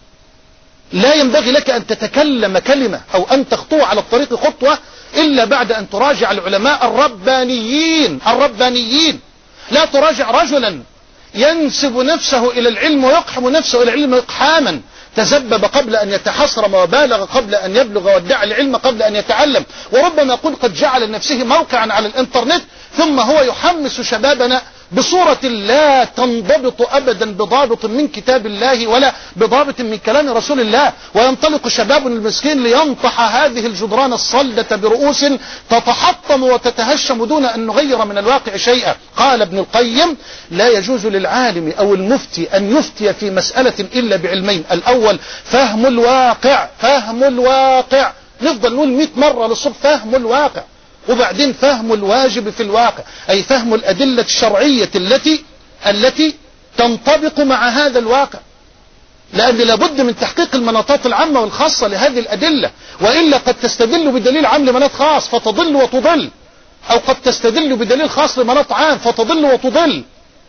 لا ينبغي لك أن تتكلم كلمة أو أن تخطو على الطريق خطوة إلا بعد أن تراجع العلماء الربانيين الربانيين. لا تراجع رجلا ينسب نفسه إلى العلم ويقحم نفسه إلى العلم إقحاما، تزبب قبل أن يتحصرم وبالغ قبل أن يبلغ وادعى العلم قبل أن يتعلم، وربما يكون قد جعل لنفسه موقعا على الانترنت ثم هو يحمس شبابنا بصورة لا تنضبط أبدا بضابط من كتاب الله ولا بضابط من كلام رسول الله، وينطلق شباب المسكين لينطح هذه الجدران الصلدة برؤوس تتحطم وتتهشم دون أن نغير من الواقع شيئا. قال ابن القيم: لا يجوز للعالم أو المفتي أن يفتي في مسألة إلا بعلمين: الأول فهم الواقع، فهم الواقع، نفضل نقول مئة مرة للصبح فهم الواقع، وبعدين فهم الواجب في الواقع، أي فهم الأدلة الشرعية التي التي تنطبق مع هذا الواقع، لأن لابد من تحقيق المناطات العامة والخاصة لهذه الأدلة، وإلا قد تستدل بدليل عام لمناط خاص فتضل وتضل، أو قد تستدل بدليل خاص لمناط عام فتضل وتضل.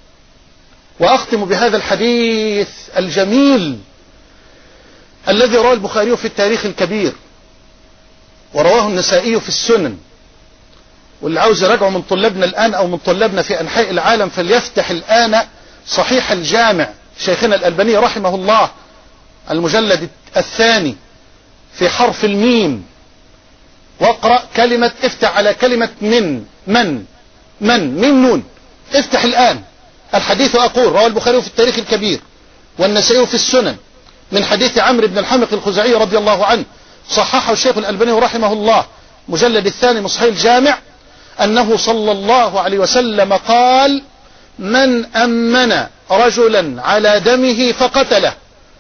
وأختم بهذا الحديث الجميل الذي رواه البخاري في التاريخ الكبير ورواه النسائي في السنن، واللي عاوز يراجعه من طلابنا الآن أو من طلابنا في أنحاء العالم فليفتح الآن صحيح الجامع شيخنا الألباني رحمه الله المجلد الثاني في حرف الميم، واقرأ كلمة، افتح على كلمة من من من من نون، افتح الآن الحديث. أقول رواه البخاري في التاريخ الكبير والنسائي في السنن من حديث عمرو بن الحمق الخزاعي رضي الله عنه، صححه الشيخ الألباني رحمه الله مجلد الثاني من صحيح الجامع، أنه صلى الله عليه وسلم قال: من أمن رجلا على دمه فقتله،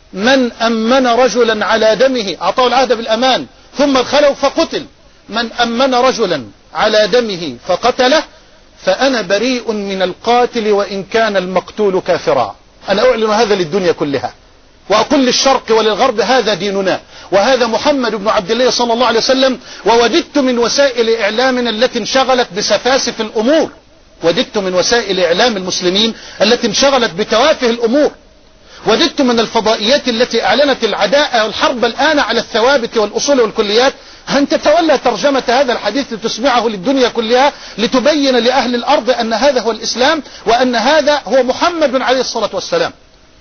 من أمن رجلا على دمه، أعطاه العهد بالأمان ثم الخلو فقتل، من أمن رجلا على دمه فقتله فأنا بريء من القاتل وإن كان المقتول كافرا. أنا أعلن هذا للدنيا كلها، وأقول للشرق وللغرب: هذا ديننا، وهذا محمد بن عبد الله صلى الله عليه وسلم. ووددت من وسائل إعلامنا التي انشغلت بسفاسف الأمور، وددت من وسائل إعلام المسلمين التي انشغلت بتوافه الأمور، وددت من الفضائيات التي أعلنت العداء والحرب الآن على الثوابت والأصول والكليات أن تتولى ترجمة هذا الحديث لتسمعه للدنيا كلها، لتبين لأهل الأرض أن هذا هو الإسلام وأن هذا هو محمد عليه الصلاة والسلام.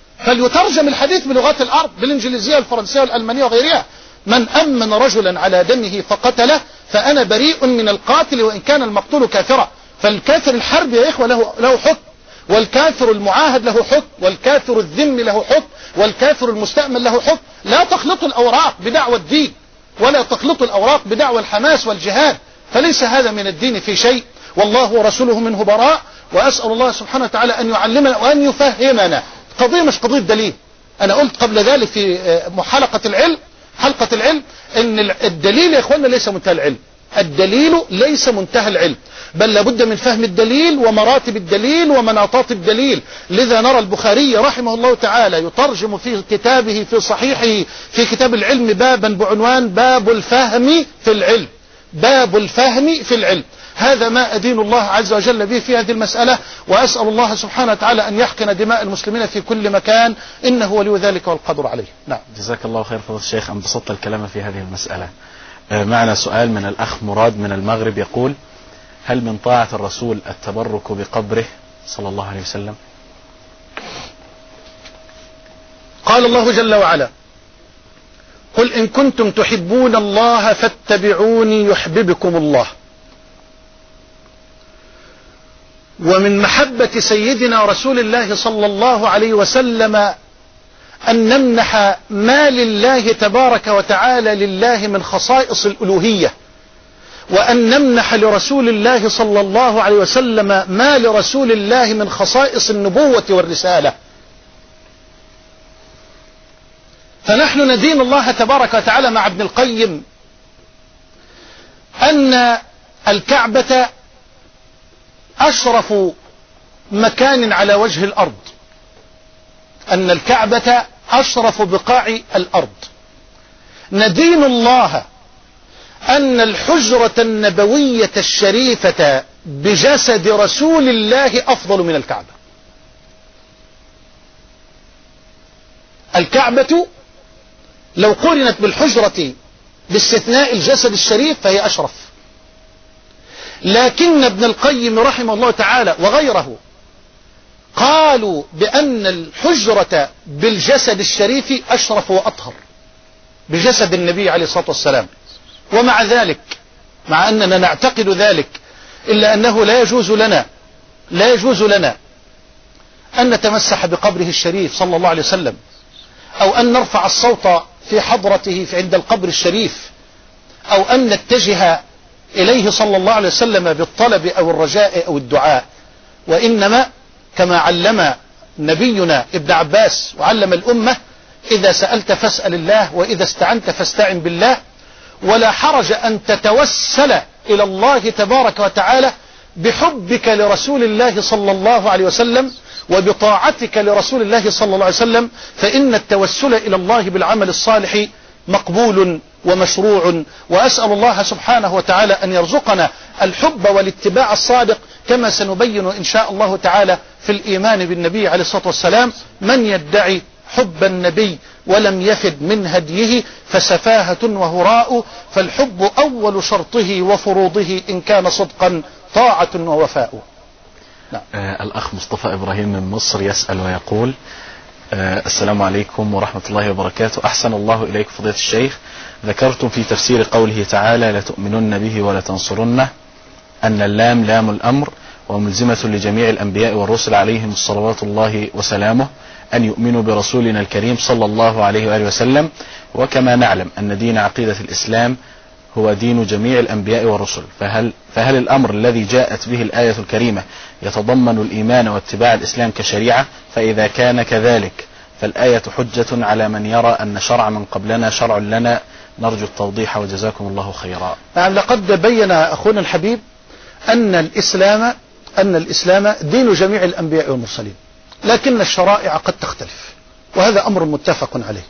فليترجم الحديث بلغات الأرض، بالإنجليزية والفرنسية والألمانية وغيرها: من أمن رجلا على دمه فقتله فأنا بريء من القاتل وإن كان المقتول كافرا. فالكافر الحرب يا إخوة له, له حكم، والكافر المعاهد له حكم، والكافر الذمي له حكم، والكافر المستأمن له حكم. لا تخلطوا الأوراق بدعوى الدين، ولا تخلطوا الأوراق بدعوى الحماس والجهاد، فليس هذا من الدين في شيء، والله ورسوله منه براء. وأسأل الله سبحانه وتعالى أن يعلمنا وأن يفهمنا. قضية مش قضية دليل. أنا قلت قبل ذلك في حلقة العلم حلقة العلم أن الدليل يا إخواننا ليس منتهى العلم، الدليل ليس منتهى العلم، بل لابد من فهم الدليل ومراتب الدليل ومناطات الدليل. لذا نرى البخاري رحمه الله تعالى يترجم في كتابه في صحيحه في كتاب العلم بابا بعنوان باب الفهم في العلم، باب الفهم في العلم. هذا ما أدين الله عز وجل به في هذه المسألة، وأسأل الله سبحانه وتعالى أن يحقن دماء المسلمين في كل مكان، إنه ولي ذلك والقدر عليه. نعم. جزاك الله خير فضيلة الشيخ، أن بسطت الكلام في هذه المسألة. معنا سؤال من الأخ مراد من المغرب يقول: هل من طاعة الرسول التبرك بقبره صلى الله عليه وسلم؟ قال الله جل وعلا: قل إن كنتم تحبون الله فاتبعوني يحببكم الله. ومن محبة سيدنا رسول الله صلى الله عليه وسلم أن نمنح ما لله تبارك وتعالى لله من خصائص الألوهية، وأن نمنح لرسول الله صلى الله عليه وسلم ما لرسول الله من خصائص النبوة والرسالة. فنحن ندين الله تبارك وتعالى مع ابن القيم أن الكعبة أشرف مكان على وجه الأرض، أن الكعبة أشرف بقاع الأرض. ندين الله أن الحجرة النبوية الشريفة بجسد رسول الله أفضل من الكعبة. الكعبة لو قرنت بالحجرة باستثناء الجسد الشريف فهي أشرف، لكن ابن القيم رحمه الله تعالى وغيره قالوا بأن الحجرة بالجسد الشريف أشرف وأطهر بجسد النبي عليه الصلاة والسلام. ومع ذلك، مع أننا نعتقد ذلك، إلا أنه لا يجوز لنا لا يجوز لنا أن نتمسح بقبره الشريف صلى الله عليه وسلم، أو أن نرفع الصوت في حضرته في عند القبر الشريف، أو أن نتجه إليه صلى الله عليه وسلم بالطلب أو الرجاء أو الدعاء. وإنما كما علم نبينا ابن عباس وعلم الأمة: إذا سألت فاسأل الله، وإذا استعنت فاستعن بالله. ولا حرج أن تتوسل إلى الله تبارك وتعالى بحبك لرسول الله صلى الله عليه وسلم وبطاعتك لرسول الله صلى الله عليه وسلم، فإن التوسل إلى الله بالعمل الصالح مقبول ومشروع. وأسأل الله سبحانه وتعالى أن يرزقنا الحب والاتباع الصادق، كما سنبين إن شاء الله تعالى في الإيمان بالنبي عليه الصلاة والسلام. من يدعي حب النبي ولم يفد من هديه فسفاهة وهراء، فالحب أول شرطه وفروضه إن كان صدقا طاعة ووفاء. نعم. آه الأخ مصطفى إبراهيم من مصر يسأل ويقول: آه السلام عليكم ورحمة الله وبركاته. أحسن الله إليك فضيلة الشيخ، ذكرتم في تفسير قوله تعالى: لتؤمنن به ولتنصرنه، أن اللام لام الأمر وملزمة لجميع الأنبياء والرسل عليهم الصلوات الله وسلامه أن يؤمنوا برسولنا الكريم صلى الله عليه وآله وسلم. وكما نعلم أن دين عقيدة الإسلام هو دين جميع الأنبياء والرسل، فهل, فهل الأمر الذي جاءت به الآية الكريمة يتضمن الإيمان واتباع الإسلام كشريعة؟ فإذا كان كذلك فالآية حجة على من يرى أن شرع من قبلنا شرع لنا. نرجو التوضيح وجزاكم الله خيرا. نعم، لقد بين أخونا الحبيب أن الإسلام أن الإسلام دين جميع الأنبياء والمرسلين، لكن الشرائع قد تختلف، وهذا أمر متفق عليه.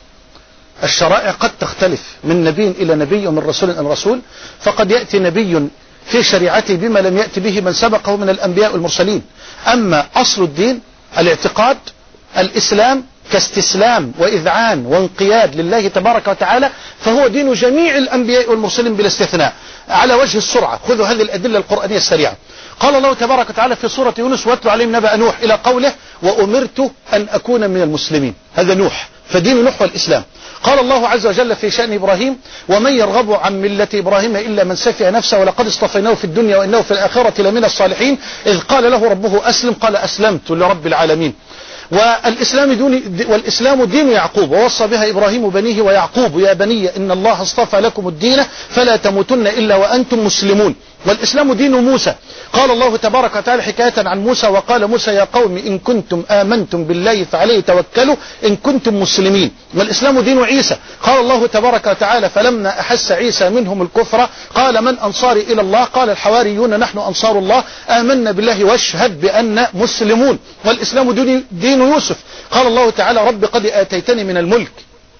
الشرائع قد تختلف من نبي إلى نبي ومن رسول إلى رسول، فقد يأتي نبي في شريعته بما لم يأتي به من سبقه من الأنبياء والمرسلين. أما أصل الدين الاعتقاد الإسلام كاستسلام وإذعان وانقياد لله تبارك وتعالى، فهو دين جميع الأنبياء والمرسلين بلا استثناء. على وجه السرعة خذوا هذه الأدلة القرآنية السريعة. قال الله تبارك وتعالى في سورة يونس: واتلو عليهم نبأ نوح، إلى قوله: وأمرت أن أكون من المسلمين. هذا نوح، فدين نوح والإسلام. قال الله عز وجل في شأن إبراهيم: ومن يرغب عن ملة إبراهيم إلا من سفه نفسه ولقد اصطفيناه في الدنيا وإنه في الآخرة لمن الصالحين، إذ قال له ربه أسلم قال أسلمت لرب العالمين. والإسلام دين والإسلام دين يعقوب، ووصى بها إبراهيم بنيه ويعقوب: يا بني إن الله اصطفى لكم الدين فلا تموتن إلا وأنتم مسلمون. والإسلام دين موسى. قال الله تبارك وتعالى حكاية عن موسى: وقال موسى يا قوم إن كنتم آمنتم بالله فعليه توكلوا إن كنتم مسلمين. والإسلام دين عيسى. قال الله تبارك وتعالى: فلما أحس عيسى منهم الكفر قال من أنصاري إلى الله؟ قال الحواريون نحن أنصار الله آمنا بالله واشهد بأن مسلمون. والإسلام دين, دين يوسف. قال الله تعالى: رب قد آتيتني من الملك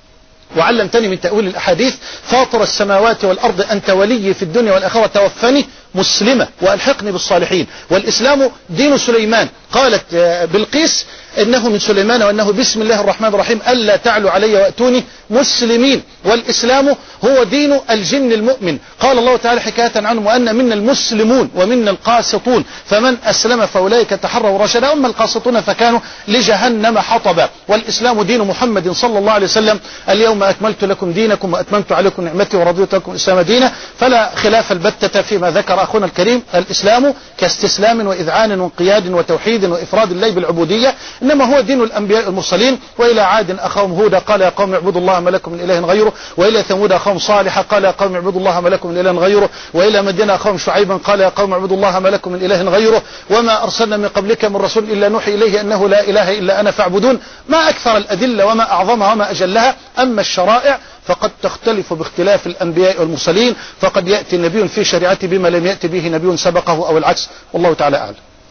وعلمتني من تأويل الأحاديث فاطر السماوات والأرض أنت ولي في الدنيا والآخرة توفني مسلمة وألحقني بالصالحين. والإسلام دين سليمان. قالت بلقيس: إنه من سليمان وإنه بسم الله الرحمن الرحيم ألا تعلوا علي وأتوني مسلمين. والإسلام هو دين الجن المؤمن. قال الله تعالى حكاية عنهم: وأن منا المسلمون ومنا القاسطون فمن أسلم فأولئك تحروا رشدا، أما القاسطون فكانوا لجهنم حطبا. والإسلام دين محمد صلى الله عليه وسلم: اليوم أكملت لكم دينكم وأتممت عليكم نعمتي ورضيت لكم الإسلام دينا. فلا خلاف البتة فيما ذكر أخونا الكريم. الإسلام كاستسلام وإذعان وانقياد وتوحيد وإفراد الله بالعبودية، إنما هو دين الأنبياء المرسلين. وإلى عاد أخاهم هودا قال يا قوم اعبدوا الله ما لكم من إله غيره، وإلى ثمود أخاهم صالحا قال يا قوم اعبدوا الله ما لكم من إله غيره، وإلى مدين أخاهم شعيبا قال يا قوم اعبدوا الله ما لكم من إله غيره، وما أرسلنا من قبلك من رسول إلا نوحي إليه أنه لا إله إلا أنا فاعبدون. ما أكثر الأدلة وما أعظمها وما أجلها. أما الشرائع فقد تختلف باختلاف الأنبياء والمرسلين، فقد يأتي نبي في شريعته بما لم يأتي به نبي سبقه أو العكس، والله تعالى أعلم.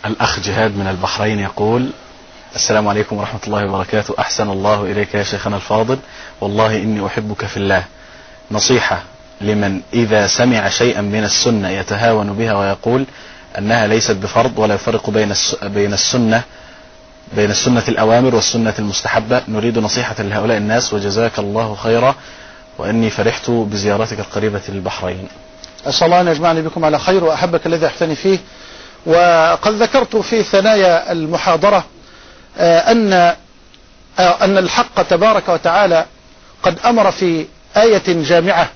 الأخ جهاد من البحرين يقول: السلام عليكم ورحمة الله وبركاته. أحسن الله إليك يا شيخنا الفاضل، والله إني أحبك في الله. نصيحة لمن إذا سمع شيئا من السنة يتهاون بها ويقول أنها ليست بفرض ولا يفرق بين بين السنة بين السنة الأوامر والسنة المستحبة. نريد نصيحة لهؤلاء الناس وجزاك الله خيرا، وإني فرحت بزيارتك القريبة للبحرين. أسأل الله أن يجمعني بكم على خير وأحبك الذي أحتني فيه. وقد ذكرت في ثنايا المحاضرة أن أن الحق تبارك وتعالى قد أمر في آية جامعة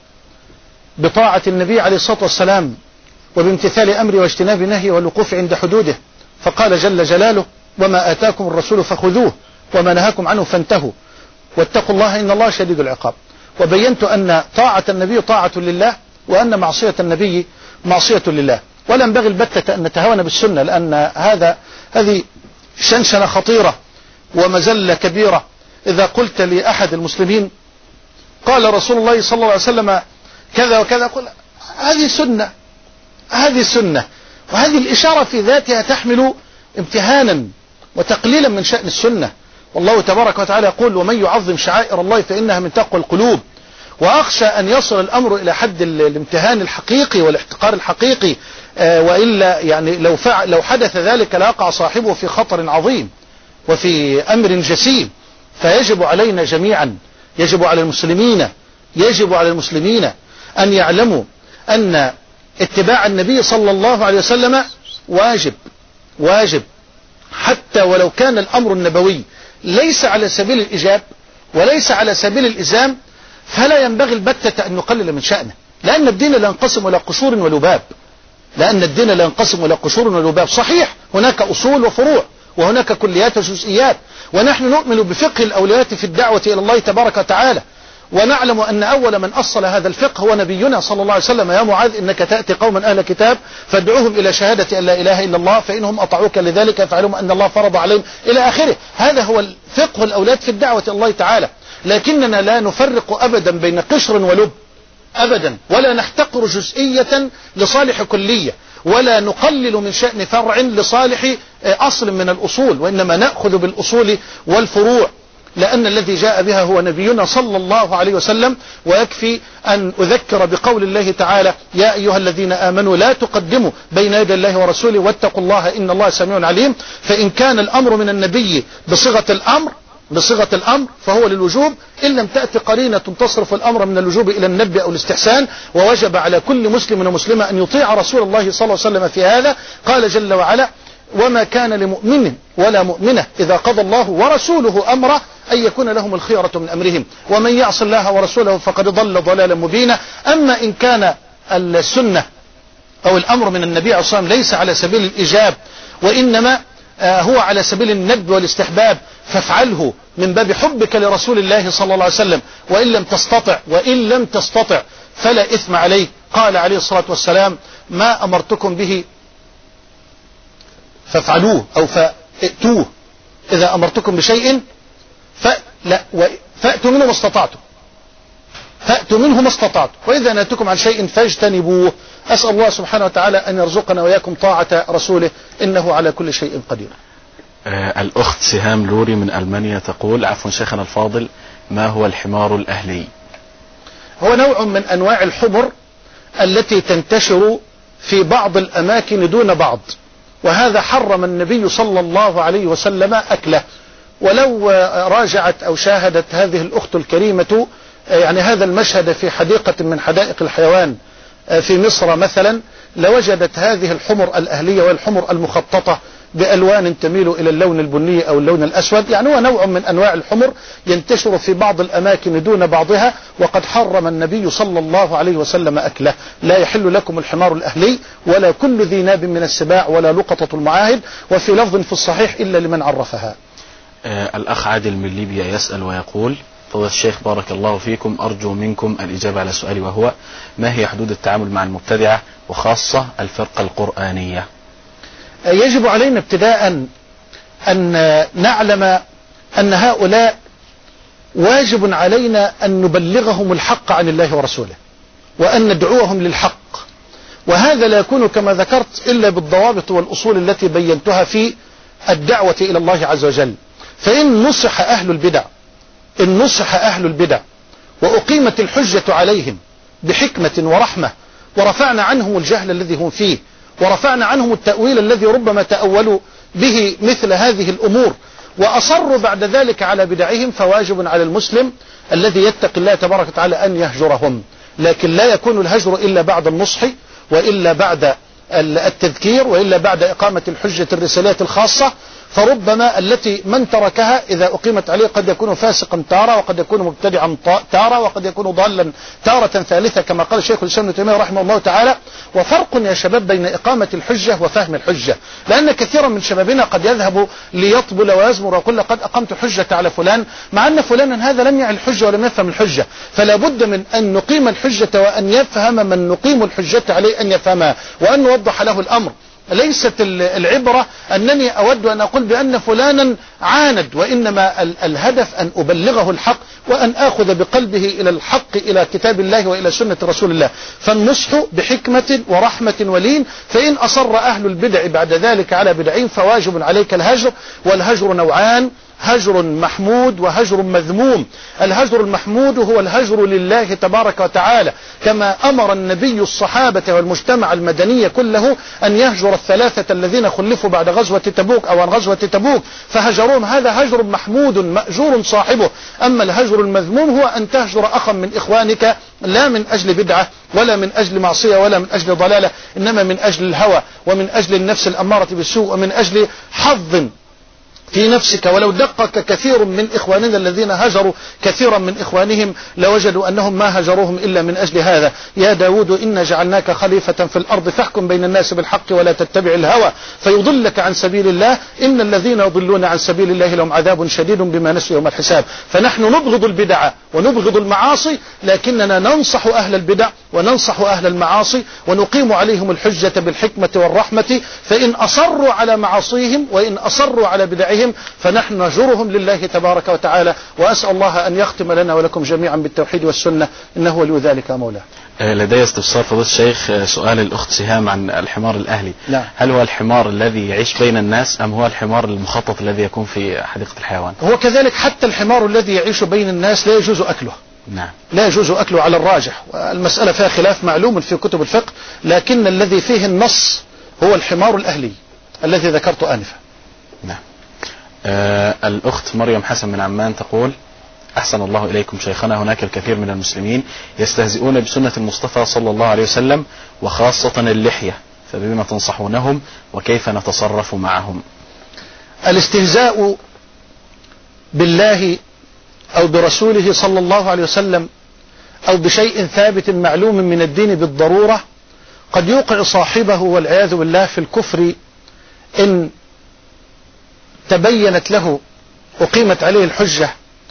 بطاعة النبي عليه الصلاة والسلام وبامتثال أمره واجتناب نهيه والوقوف عند حدوده، فقال جل جلاله: وما آتاكم الرسول فخذوه وما نهاكم عنه فانتهوا واتقوا الله إن الله شديد العقاب. وبينت أن طاعة النبي طاعة لله، وأن معصية النبي معصية لله، ولا ينبغي البتة أن نتهاون بالسنة، لأن هذا هذه شنشنة خطيرة ومزلة كبيرة. إذا قلت لأحد المسلمين قال رسول الله صلى الله عليه وسلم كذا وكذا، قل هذه سنة، هذه سنة، وهذه الإشارة في ذاتها تحمل امتهانا وتقليلا من شأن السنة. والله تبارك وتعالى يقول: ومن يعظم شعائر الله فإنها من تقوى القلوب. وأخشى أن يصل الأمر إلى حد الامتهان الحقيقي والاحتقار الحقيقي، آه وإلا يعني لو فعل لو حدث ذلك ليقع صاحبه في خطر عظيم وفي أمر جسيم. فيجب علينا جميعا، يجب على المسلمين يجب على المسلمين أن يعلموا أن اتباع النبي صلى الله عليه وسلم واجب واجب حتى ولو كان الأمر النبوي ليس على سبيل الإيجاب وليس على سبيل الإلزام، فلا ينبغي البتة أن نقلل من شأنه، لأن الدين لا ينقسم إلى قشور ولباب لأن الدين لا ينقسم إلى قشور ولباب. صحيح هناك أصول وفروع وهناك كليات وجزئيات، ونحن نؤمن بفقه الأولويات في الدعوة إلى الله تبارك وتعالى، ونعلم أن أول من أصل هذا الفقه هو نبينا صلى الله عليه وسلم: يا معاذ إنك تأتي قوما أهل كتاب فادعوهم إلى شهادة أن لا إله إلا الله فإنهم أطاعوك لذلك فاعلموا أن الله فرض عليهم إلى آخره. هذا هو الفقه الأولويات في الدعوة إلى الله تعالى. لكننا لا نفرق أبدا بين قشر ولب أبدا، ولا نحتقر جزئية لصالح كلية، ولا نقلل من شأن فرع لصالح أصل من الأصول، وإنما نأخذ بالأصول والفروع، لأن الذي جاء بها هو نبينا صلى الله عليه وسلم. ويكفي أن أذكر بقول الله تعالى: يا أيها الذين آمنوا لا تقدموا بين يدي الله ورسوله واتقوا الله إن الله سميع عليم. فإن كان الأمر من النبي بصيغة الأمر بصيغة الأمر فهو للوجوب، إن لم تأتي قرينة تصرف الأمر من اللوجوب إلى الندب أو الاستحسان. ووجب على كل مسلم ومسلمة أن يطيع رسول الله صلى الله عليه وسلم في هذا. قال جل وعلا: وما كان لمؤمن ولا مؤمنة إذا قضى الله ورسوله أمره أن يكون لهم الخيرة من أمرهم ومن يعص الله ورسوله فقد ضل ضلالا مبينا. أما إن كان السنة أو الأمر من النبي عليه الصلاة والسلام ليس على سبيل الإيجاب وإنما هو على سبيل الندب والاستحباب، فافعله من باب حبك لرسول الله صلى الله عليه وسلم، وإن لم تستطع وإن لم تستطع فلا إثم عليك. قال عليه الصلاة والسلام: ما أمرتكم به فافعلوه أو فأتوه، إذا أمرتكم بشيء فلا فأتوا منه ما استطعتم فأتوا منه ما استطعتم وإذا نهيتكم عن شيء فاجتنبوه. أسأل الله سبحانه وتعالى أن يرزقنا وإياكم طاعة رسوله إنه على كل شيء قدير. آه الأخت سهام لوري من ألمانيا تقول: عفوا شيخنا الفاضل، ما هو الحمار الأهلي؟ هو نوع من أنواع الحمر التي تنتشر في بعض الأماكن دون بعض، وهذا حرم النبي صلى الله عليه وسلم أكله. ولو راجعت أو شاهدت هذه الأخت الكريمة يعني هذا المشهد في حديقة من حدائق الحيوان في مصر مثلا، لوجدت هذه الحمر الأهلية والحمر المخططة بألوان تميل إلى اللون البني أو اللون الأسود. يعني هو نوع من أنواع الحمر ينتشر في بعض الأماكن دون بعضها، وقد حرم النبي صلى الله عليه وسلم أكله. لا يحل لكم الحمار الأهلي ولا كل ذي ناب من السباع ولا لقطة المعاهد، وفي لفظ في الصحيح إلا لمن عرفها. آه الأخ عادل من ليبيا يسأل ويقول: فضيلة الشيخ بارك الله فيكم، أرجو منكم الإجابة على سؤالي، وهو: ما هي حدود التعامل مع المبتدعة وخاصة الفرقة القرآنية؟ يجب علينا ابتداء أن نعلم أن هؤلاء واجب علينا أن نبلغهم الحق عن الله ورسوله، وأن ندعوهم للحق، وهذا لا يكون كما ذكرت إلا بالضوابط والأصول التي بينتها في الدعوة إلى الله عز وجل. فإن نصح أهل البدع إن نصح أهل البدع وأقيمت الحجة عليهم بحكمة ورحمة، ورفعنا عنهم الجهل الذي هم فيه، ورفعنا عنهم التأويل الذي ربما تأولوا به مثل هذه الأمور، وأصروا بعد ذلك على بدعهم، فواجب على المسلم الذي يتقي الله تبارك وتعالى أن يهجرهم. لكن لا يكون الهجر إلا بعد النصح، وإلا بعد التذكير، وإلا بعد إقامة الحجة الرسالية الخاصة. فربما التي من تركها إذا أقيمت عليه قد يكون فاسقا تارة، وقد يكون مبتدعا تارة، وقد يكون ضالا تارة ثالثة، كما قال الشيخ الإسلام ابن تيمية رحمه الله تعالى. وفرق يا شباب بين إقامة الحجة وفهم الحجة، لأن كثيرا من شبابنا قد يذهب ليطبل ويزمر ويقول لقد أقمت حجة على فلان، مع أن فلانا هذا لم يعي الحجة ولم يفهم الحجة. فلا بد من أن نقيم الحجة وأن يفهم من نقيم الحجة عليه أن يفهمها، وأن نوضح له الأمر. ليست العبرة أنني أود أن أقول بأن فلانا عاند، وإنما الهدف أن أبلغه الحق، وأن أخذ بقلبه إلى الحق، إلى كتاب الله وإلى سنة رسول الله. فالنصح بحكمة ورحمة ولين. فإن أصر أهل البدع بعد ذلك على بدعين فواجب عليك الهجر. والهجر نوعان: هجر محمود وهجر مذموم. الهجر المحمود هو الهجر لله تبارك وتعالى، كما أمر النبي الصحابة والمجتمع المدني كله أن يهجر الثلاثة الذين خلفوا بعد غزوة تبوك أو عن غزوة تبوك فهجروهم. هذا هجر محمود مأجور صاحبه. أما الهجر المذموم هو أن تهجر أخا من إخوانك لا من أجل بدعة ولا من أجل معصية ولا من أجل ضلالة، إنما من أجل الهوى ومن أجل النفس الأمارة بالسوء ومن أجل حظ في نفسك. ولو دقق كثير من إخواننا الذين هجروا كثيرا من إخوانهم لوجدوا أنهم ما هجروهم إلا من أجل هذا. يا داود إنا جعلناك خليفة في الأرض فاحكم بين الناس بالحق ولا تتبع الهوى فيضلك عن سبيل الله إن الذين يضلون عن سبيل الله لهم عذاب شديد بما نسوا يوم الحساب. فنحن نبغض البدع ونبغض المعاصي، لكننا ننصح أهل البدع وننصح أهل المعاصي ونقيم عليهم الحجة بالحكمة والرحمة. فإن أصروا على معاصيهم وإن أصروا على بدعهم فنحن نجرهم لله تبارك وتعالى. وأسأل الله أن يختم لنا ولكم جميعا بالتوحيد والسنة إنه ولي ذلك مولاه. لدي استفسار فضيلة الشيخ، سؤال الأخت سهام عن الحمار الأهلي. لا. هل هو الحمار الذي يعيش بين الناس أم هو الحمار المخطط الذي يكون في حديقة الحيوان؟ هو كذلك حتى الحمار الذي يعيش بين الناس لا يجوز أكله. نعم. لا يجوز أكله على الراجح، والمسألة فيها خلاف معلوم في كتب الفقه، لكن الذي فيه النص هو الحمار الأهلي الذي ذكرت آنفا. نعم. آه الأخت مريم حسن من عمان تقول: أحسن الله إليكم شيخنا، هناك الكثير من المسلمين يستهزئون بسنة المصطفى صلى الله عليه وسلم وخاصة اللحية، فبما تنصحونهم وكيف نتصرف معهم؟ الاستهزاء بالله أو برسوله صلى الله عليه وسلم أو بشيء ثابت معلوم من الدين بالضرورة قد يوقع صاحبه والعياذ بالله في الكفر إن تبينت له أقيمت عليه الحجة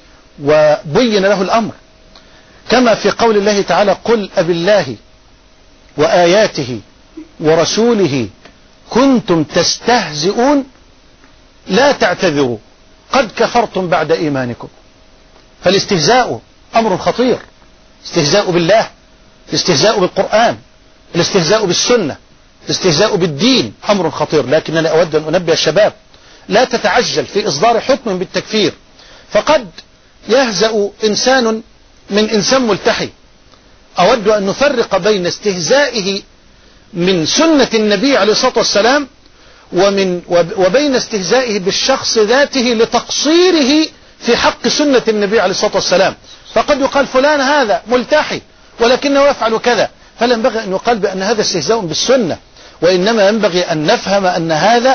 وبين له الأمر، كما في قول الله تعالى: قل أبالله وآياته ورسوله كنتم تستهزئون لا تعتذروا قد كفرتم بعد إيمانكم. فالاستهزاء أمر خطير، استهزاء بالله، الاستهزاء بالقرآن، الاستهزاء بالسنة، الاستهزاء بالدين أمر خطير. لكن أنا أود أن أنبه الشباب: لا تتعجل في إصدار حكم بالتكفير، فقد يهزأ إنسان من إنسان ملتحي. أود أن نفرق بين استهزائه من سنة النبي عليه الصلاة والسلام ومن وبين استهزائه بالشخص ذاته لتقصيره في حق سنة النبي عليه الصلاة والسلام. فقد يقال فلان هذا ملتحي ولكنه يفعل كذا، فلا ينبغي أن يقال بأن هذا استهزاء بالسنة، وإنما ينبغي أن نفهم أن هذا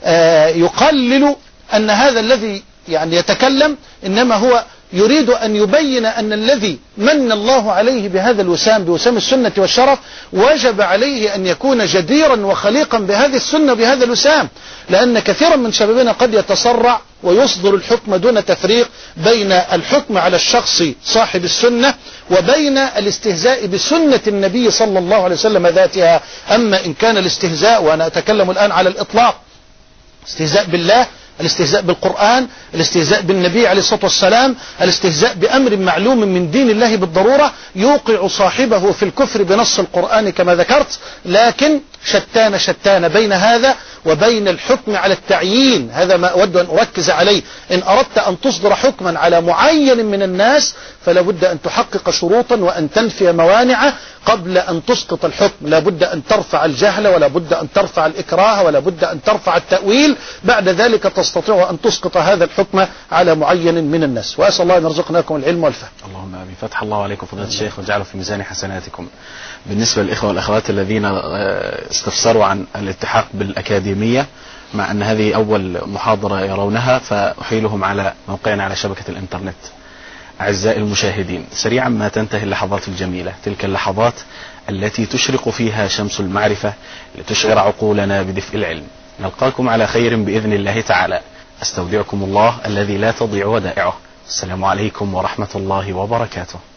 يقلل أن هذا الذي يعني يتكلم إنما هو يريد أن يبين أن الذي من الله عليه بهذا الوسام بوسام السنة والشرف وجب عليه أن يكون جديرا وخليقا بهذه السنة بهذا الوسام. لأن كثيرا من شبابنا قد يتسرع ويصدر الحكم دون تفريق بين الحكم على الشخص صاحب السنة وبين الاستهزاء بسنة النبي صلى الله عليه وسلم ذاتها. أما إن كان الاستهزاء، وأنا أتكلم الآن على الإطلاق، استهزاء بالله الاستهزاء بالقرآن، الاستهزاء بالنبي عليه الصلاة والسلام، الاستهزاء بأمر معلوم من دين الله بالضرورة يوقع صاحبه في الكفر بنص القرآن كما ذكرت. لكن شتان شتان بين هذا وبين الحكم على التعيين. هذا ما أود أن أركز عليه. إن أردت أن تصدر حكما على معين من الناس فلا بد أن تحقق شروطا وأن تنفي موانع قبل أن تسقط الحكم. لا بد أن ترفع الجهل، ولا بد أن ترفع الإكراه، ولا بد أن ترفع التأويل. بعد ذلك تستطيع أن تسقط هذا الحكم على معين من الناس. وأسأل الله أن يرزقناكم العلم والفهم. اللهم آمين. فتح الله عليكم فضيلة الشيخ وجعله في ميزان حسناتكم. بالنسبة للإخوة والأخوات الذين استفسروا عن الالتحاق بالأكاديمية، مع أن هذه أول محاضرة يرونها، فأحيلهم على موقعنا على شبكة الإنترنت. أعزائي المشاهدين، سريعا ما تنتهي اللحظات الجميلة، تلك اللحظات التي تشرق فيها شمس المعرفة لتشعر عقولنا بدفء العلم. نلقاكم على خير بإذن الله تعالى. أستودعكم الله الذي لا تضيع ودائعه. السلام عليكم ورحمة الله وبركاته.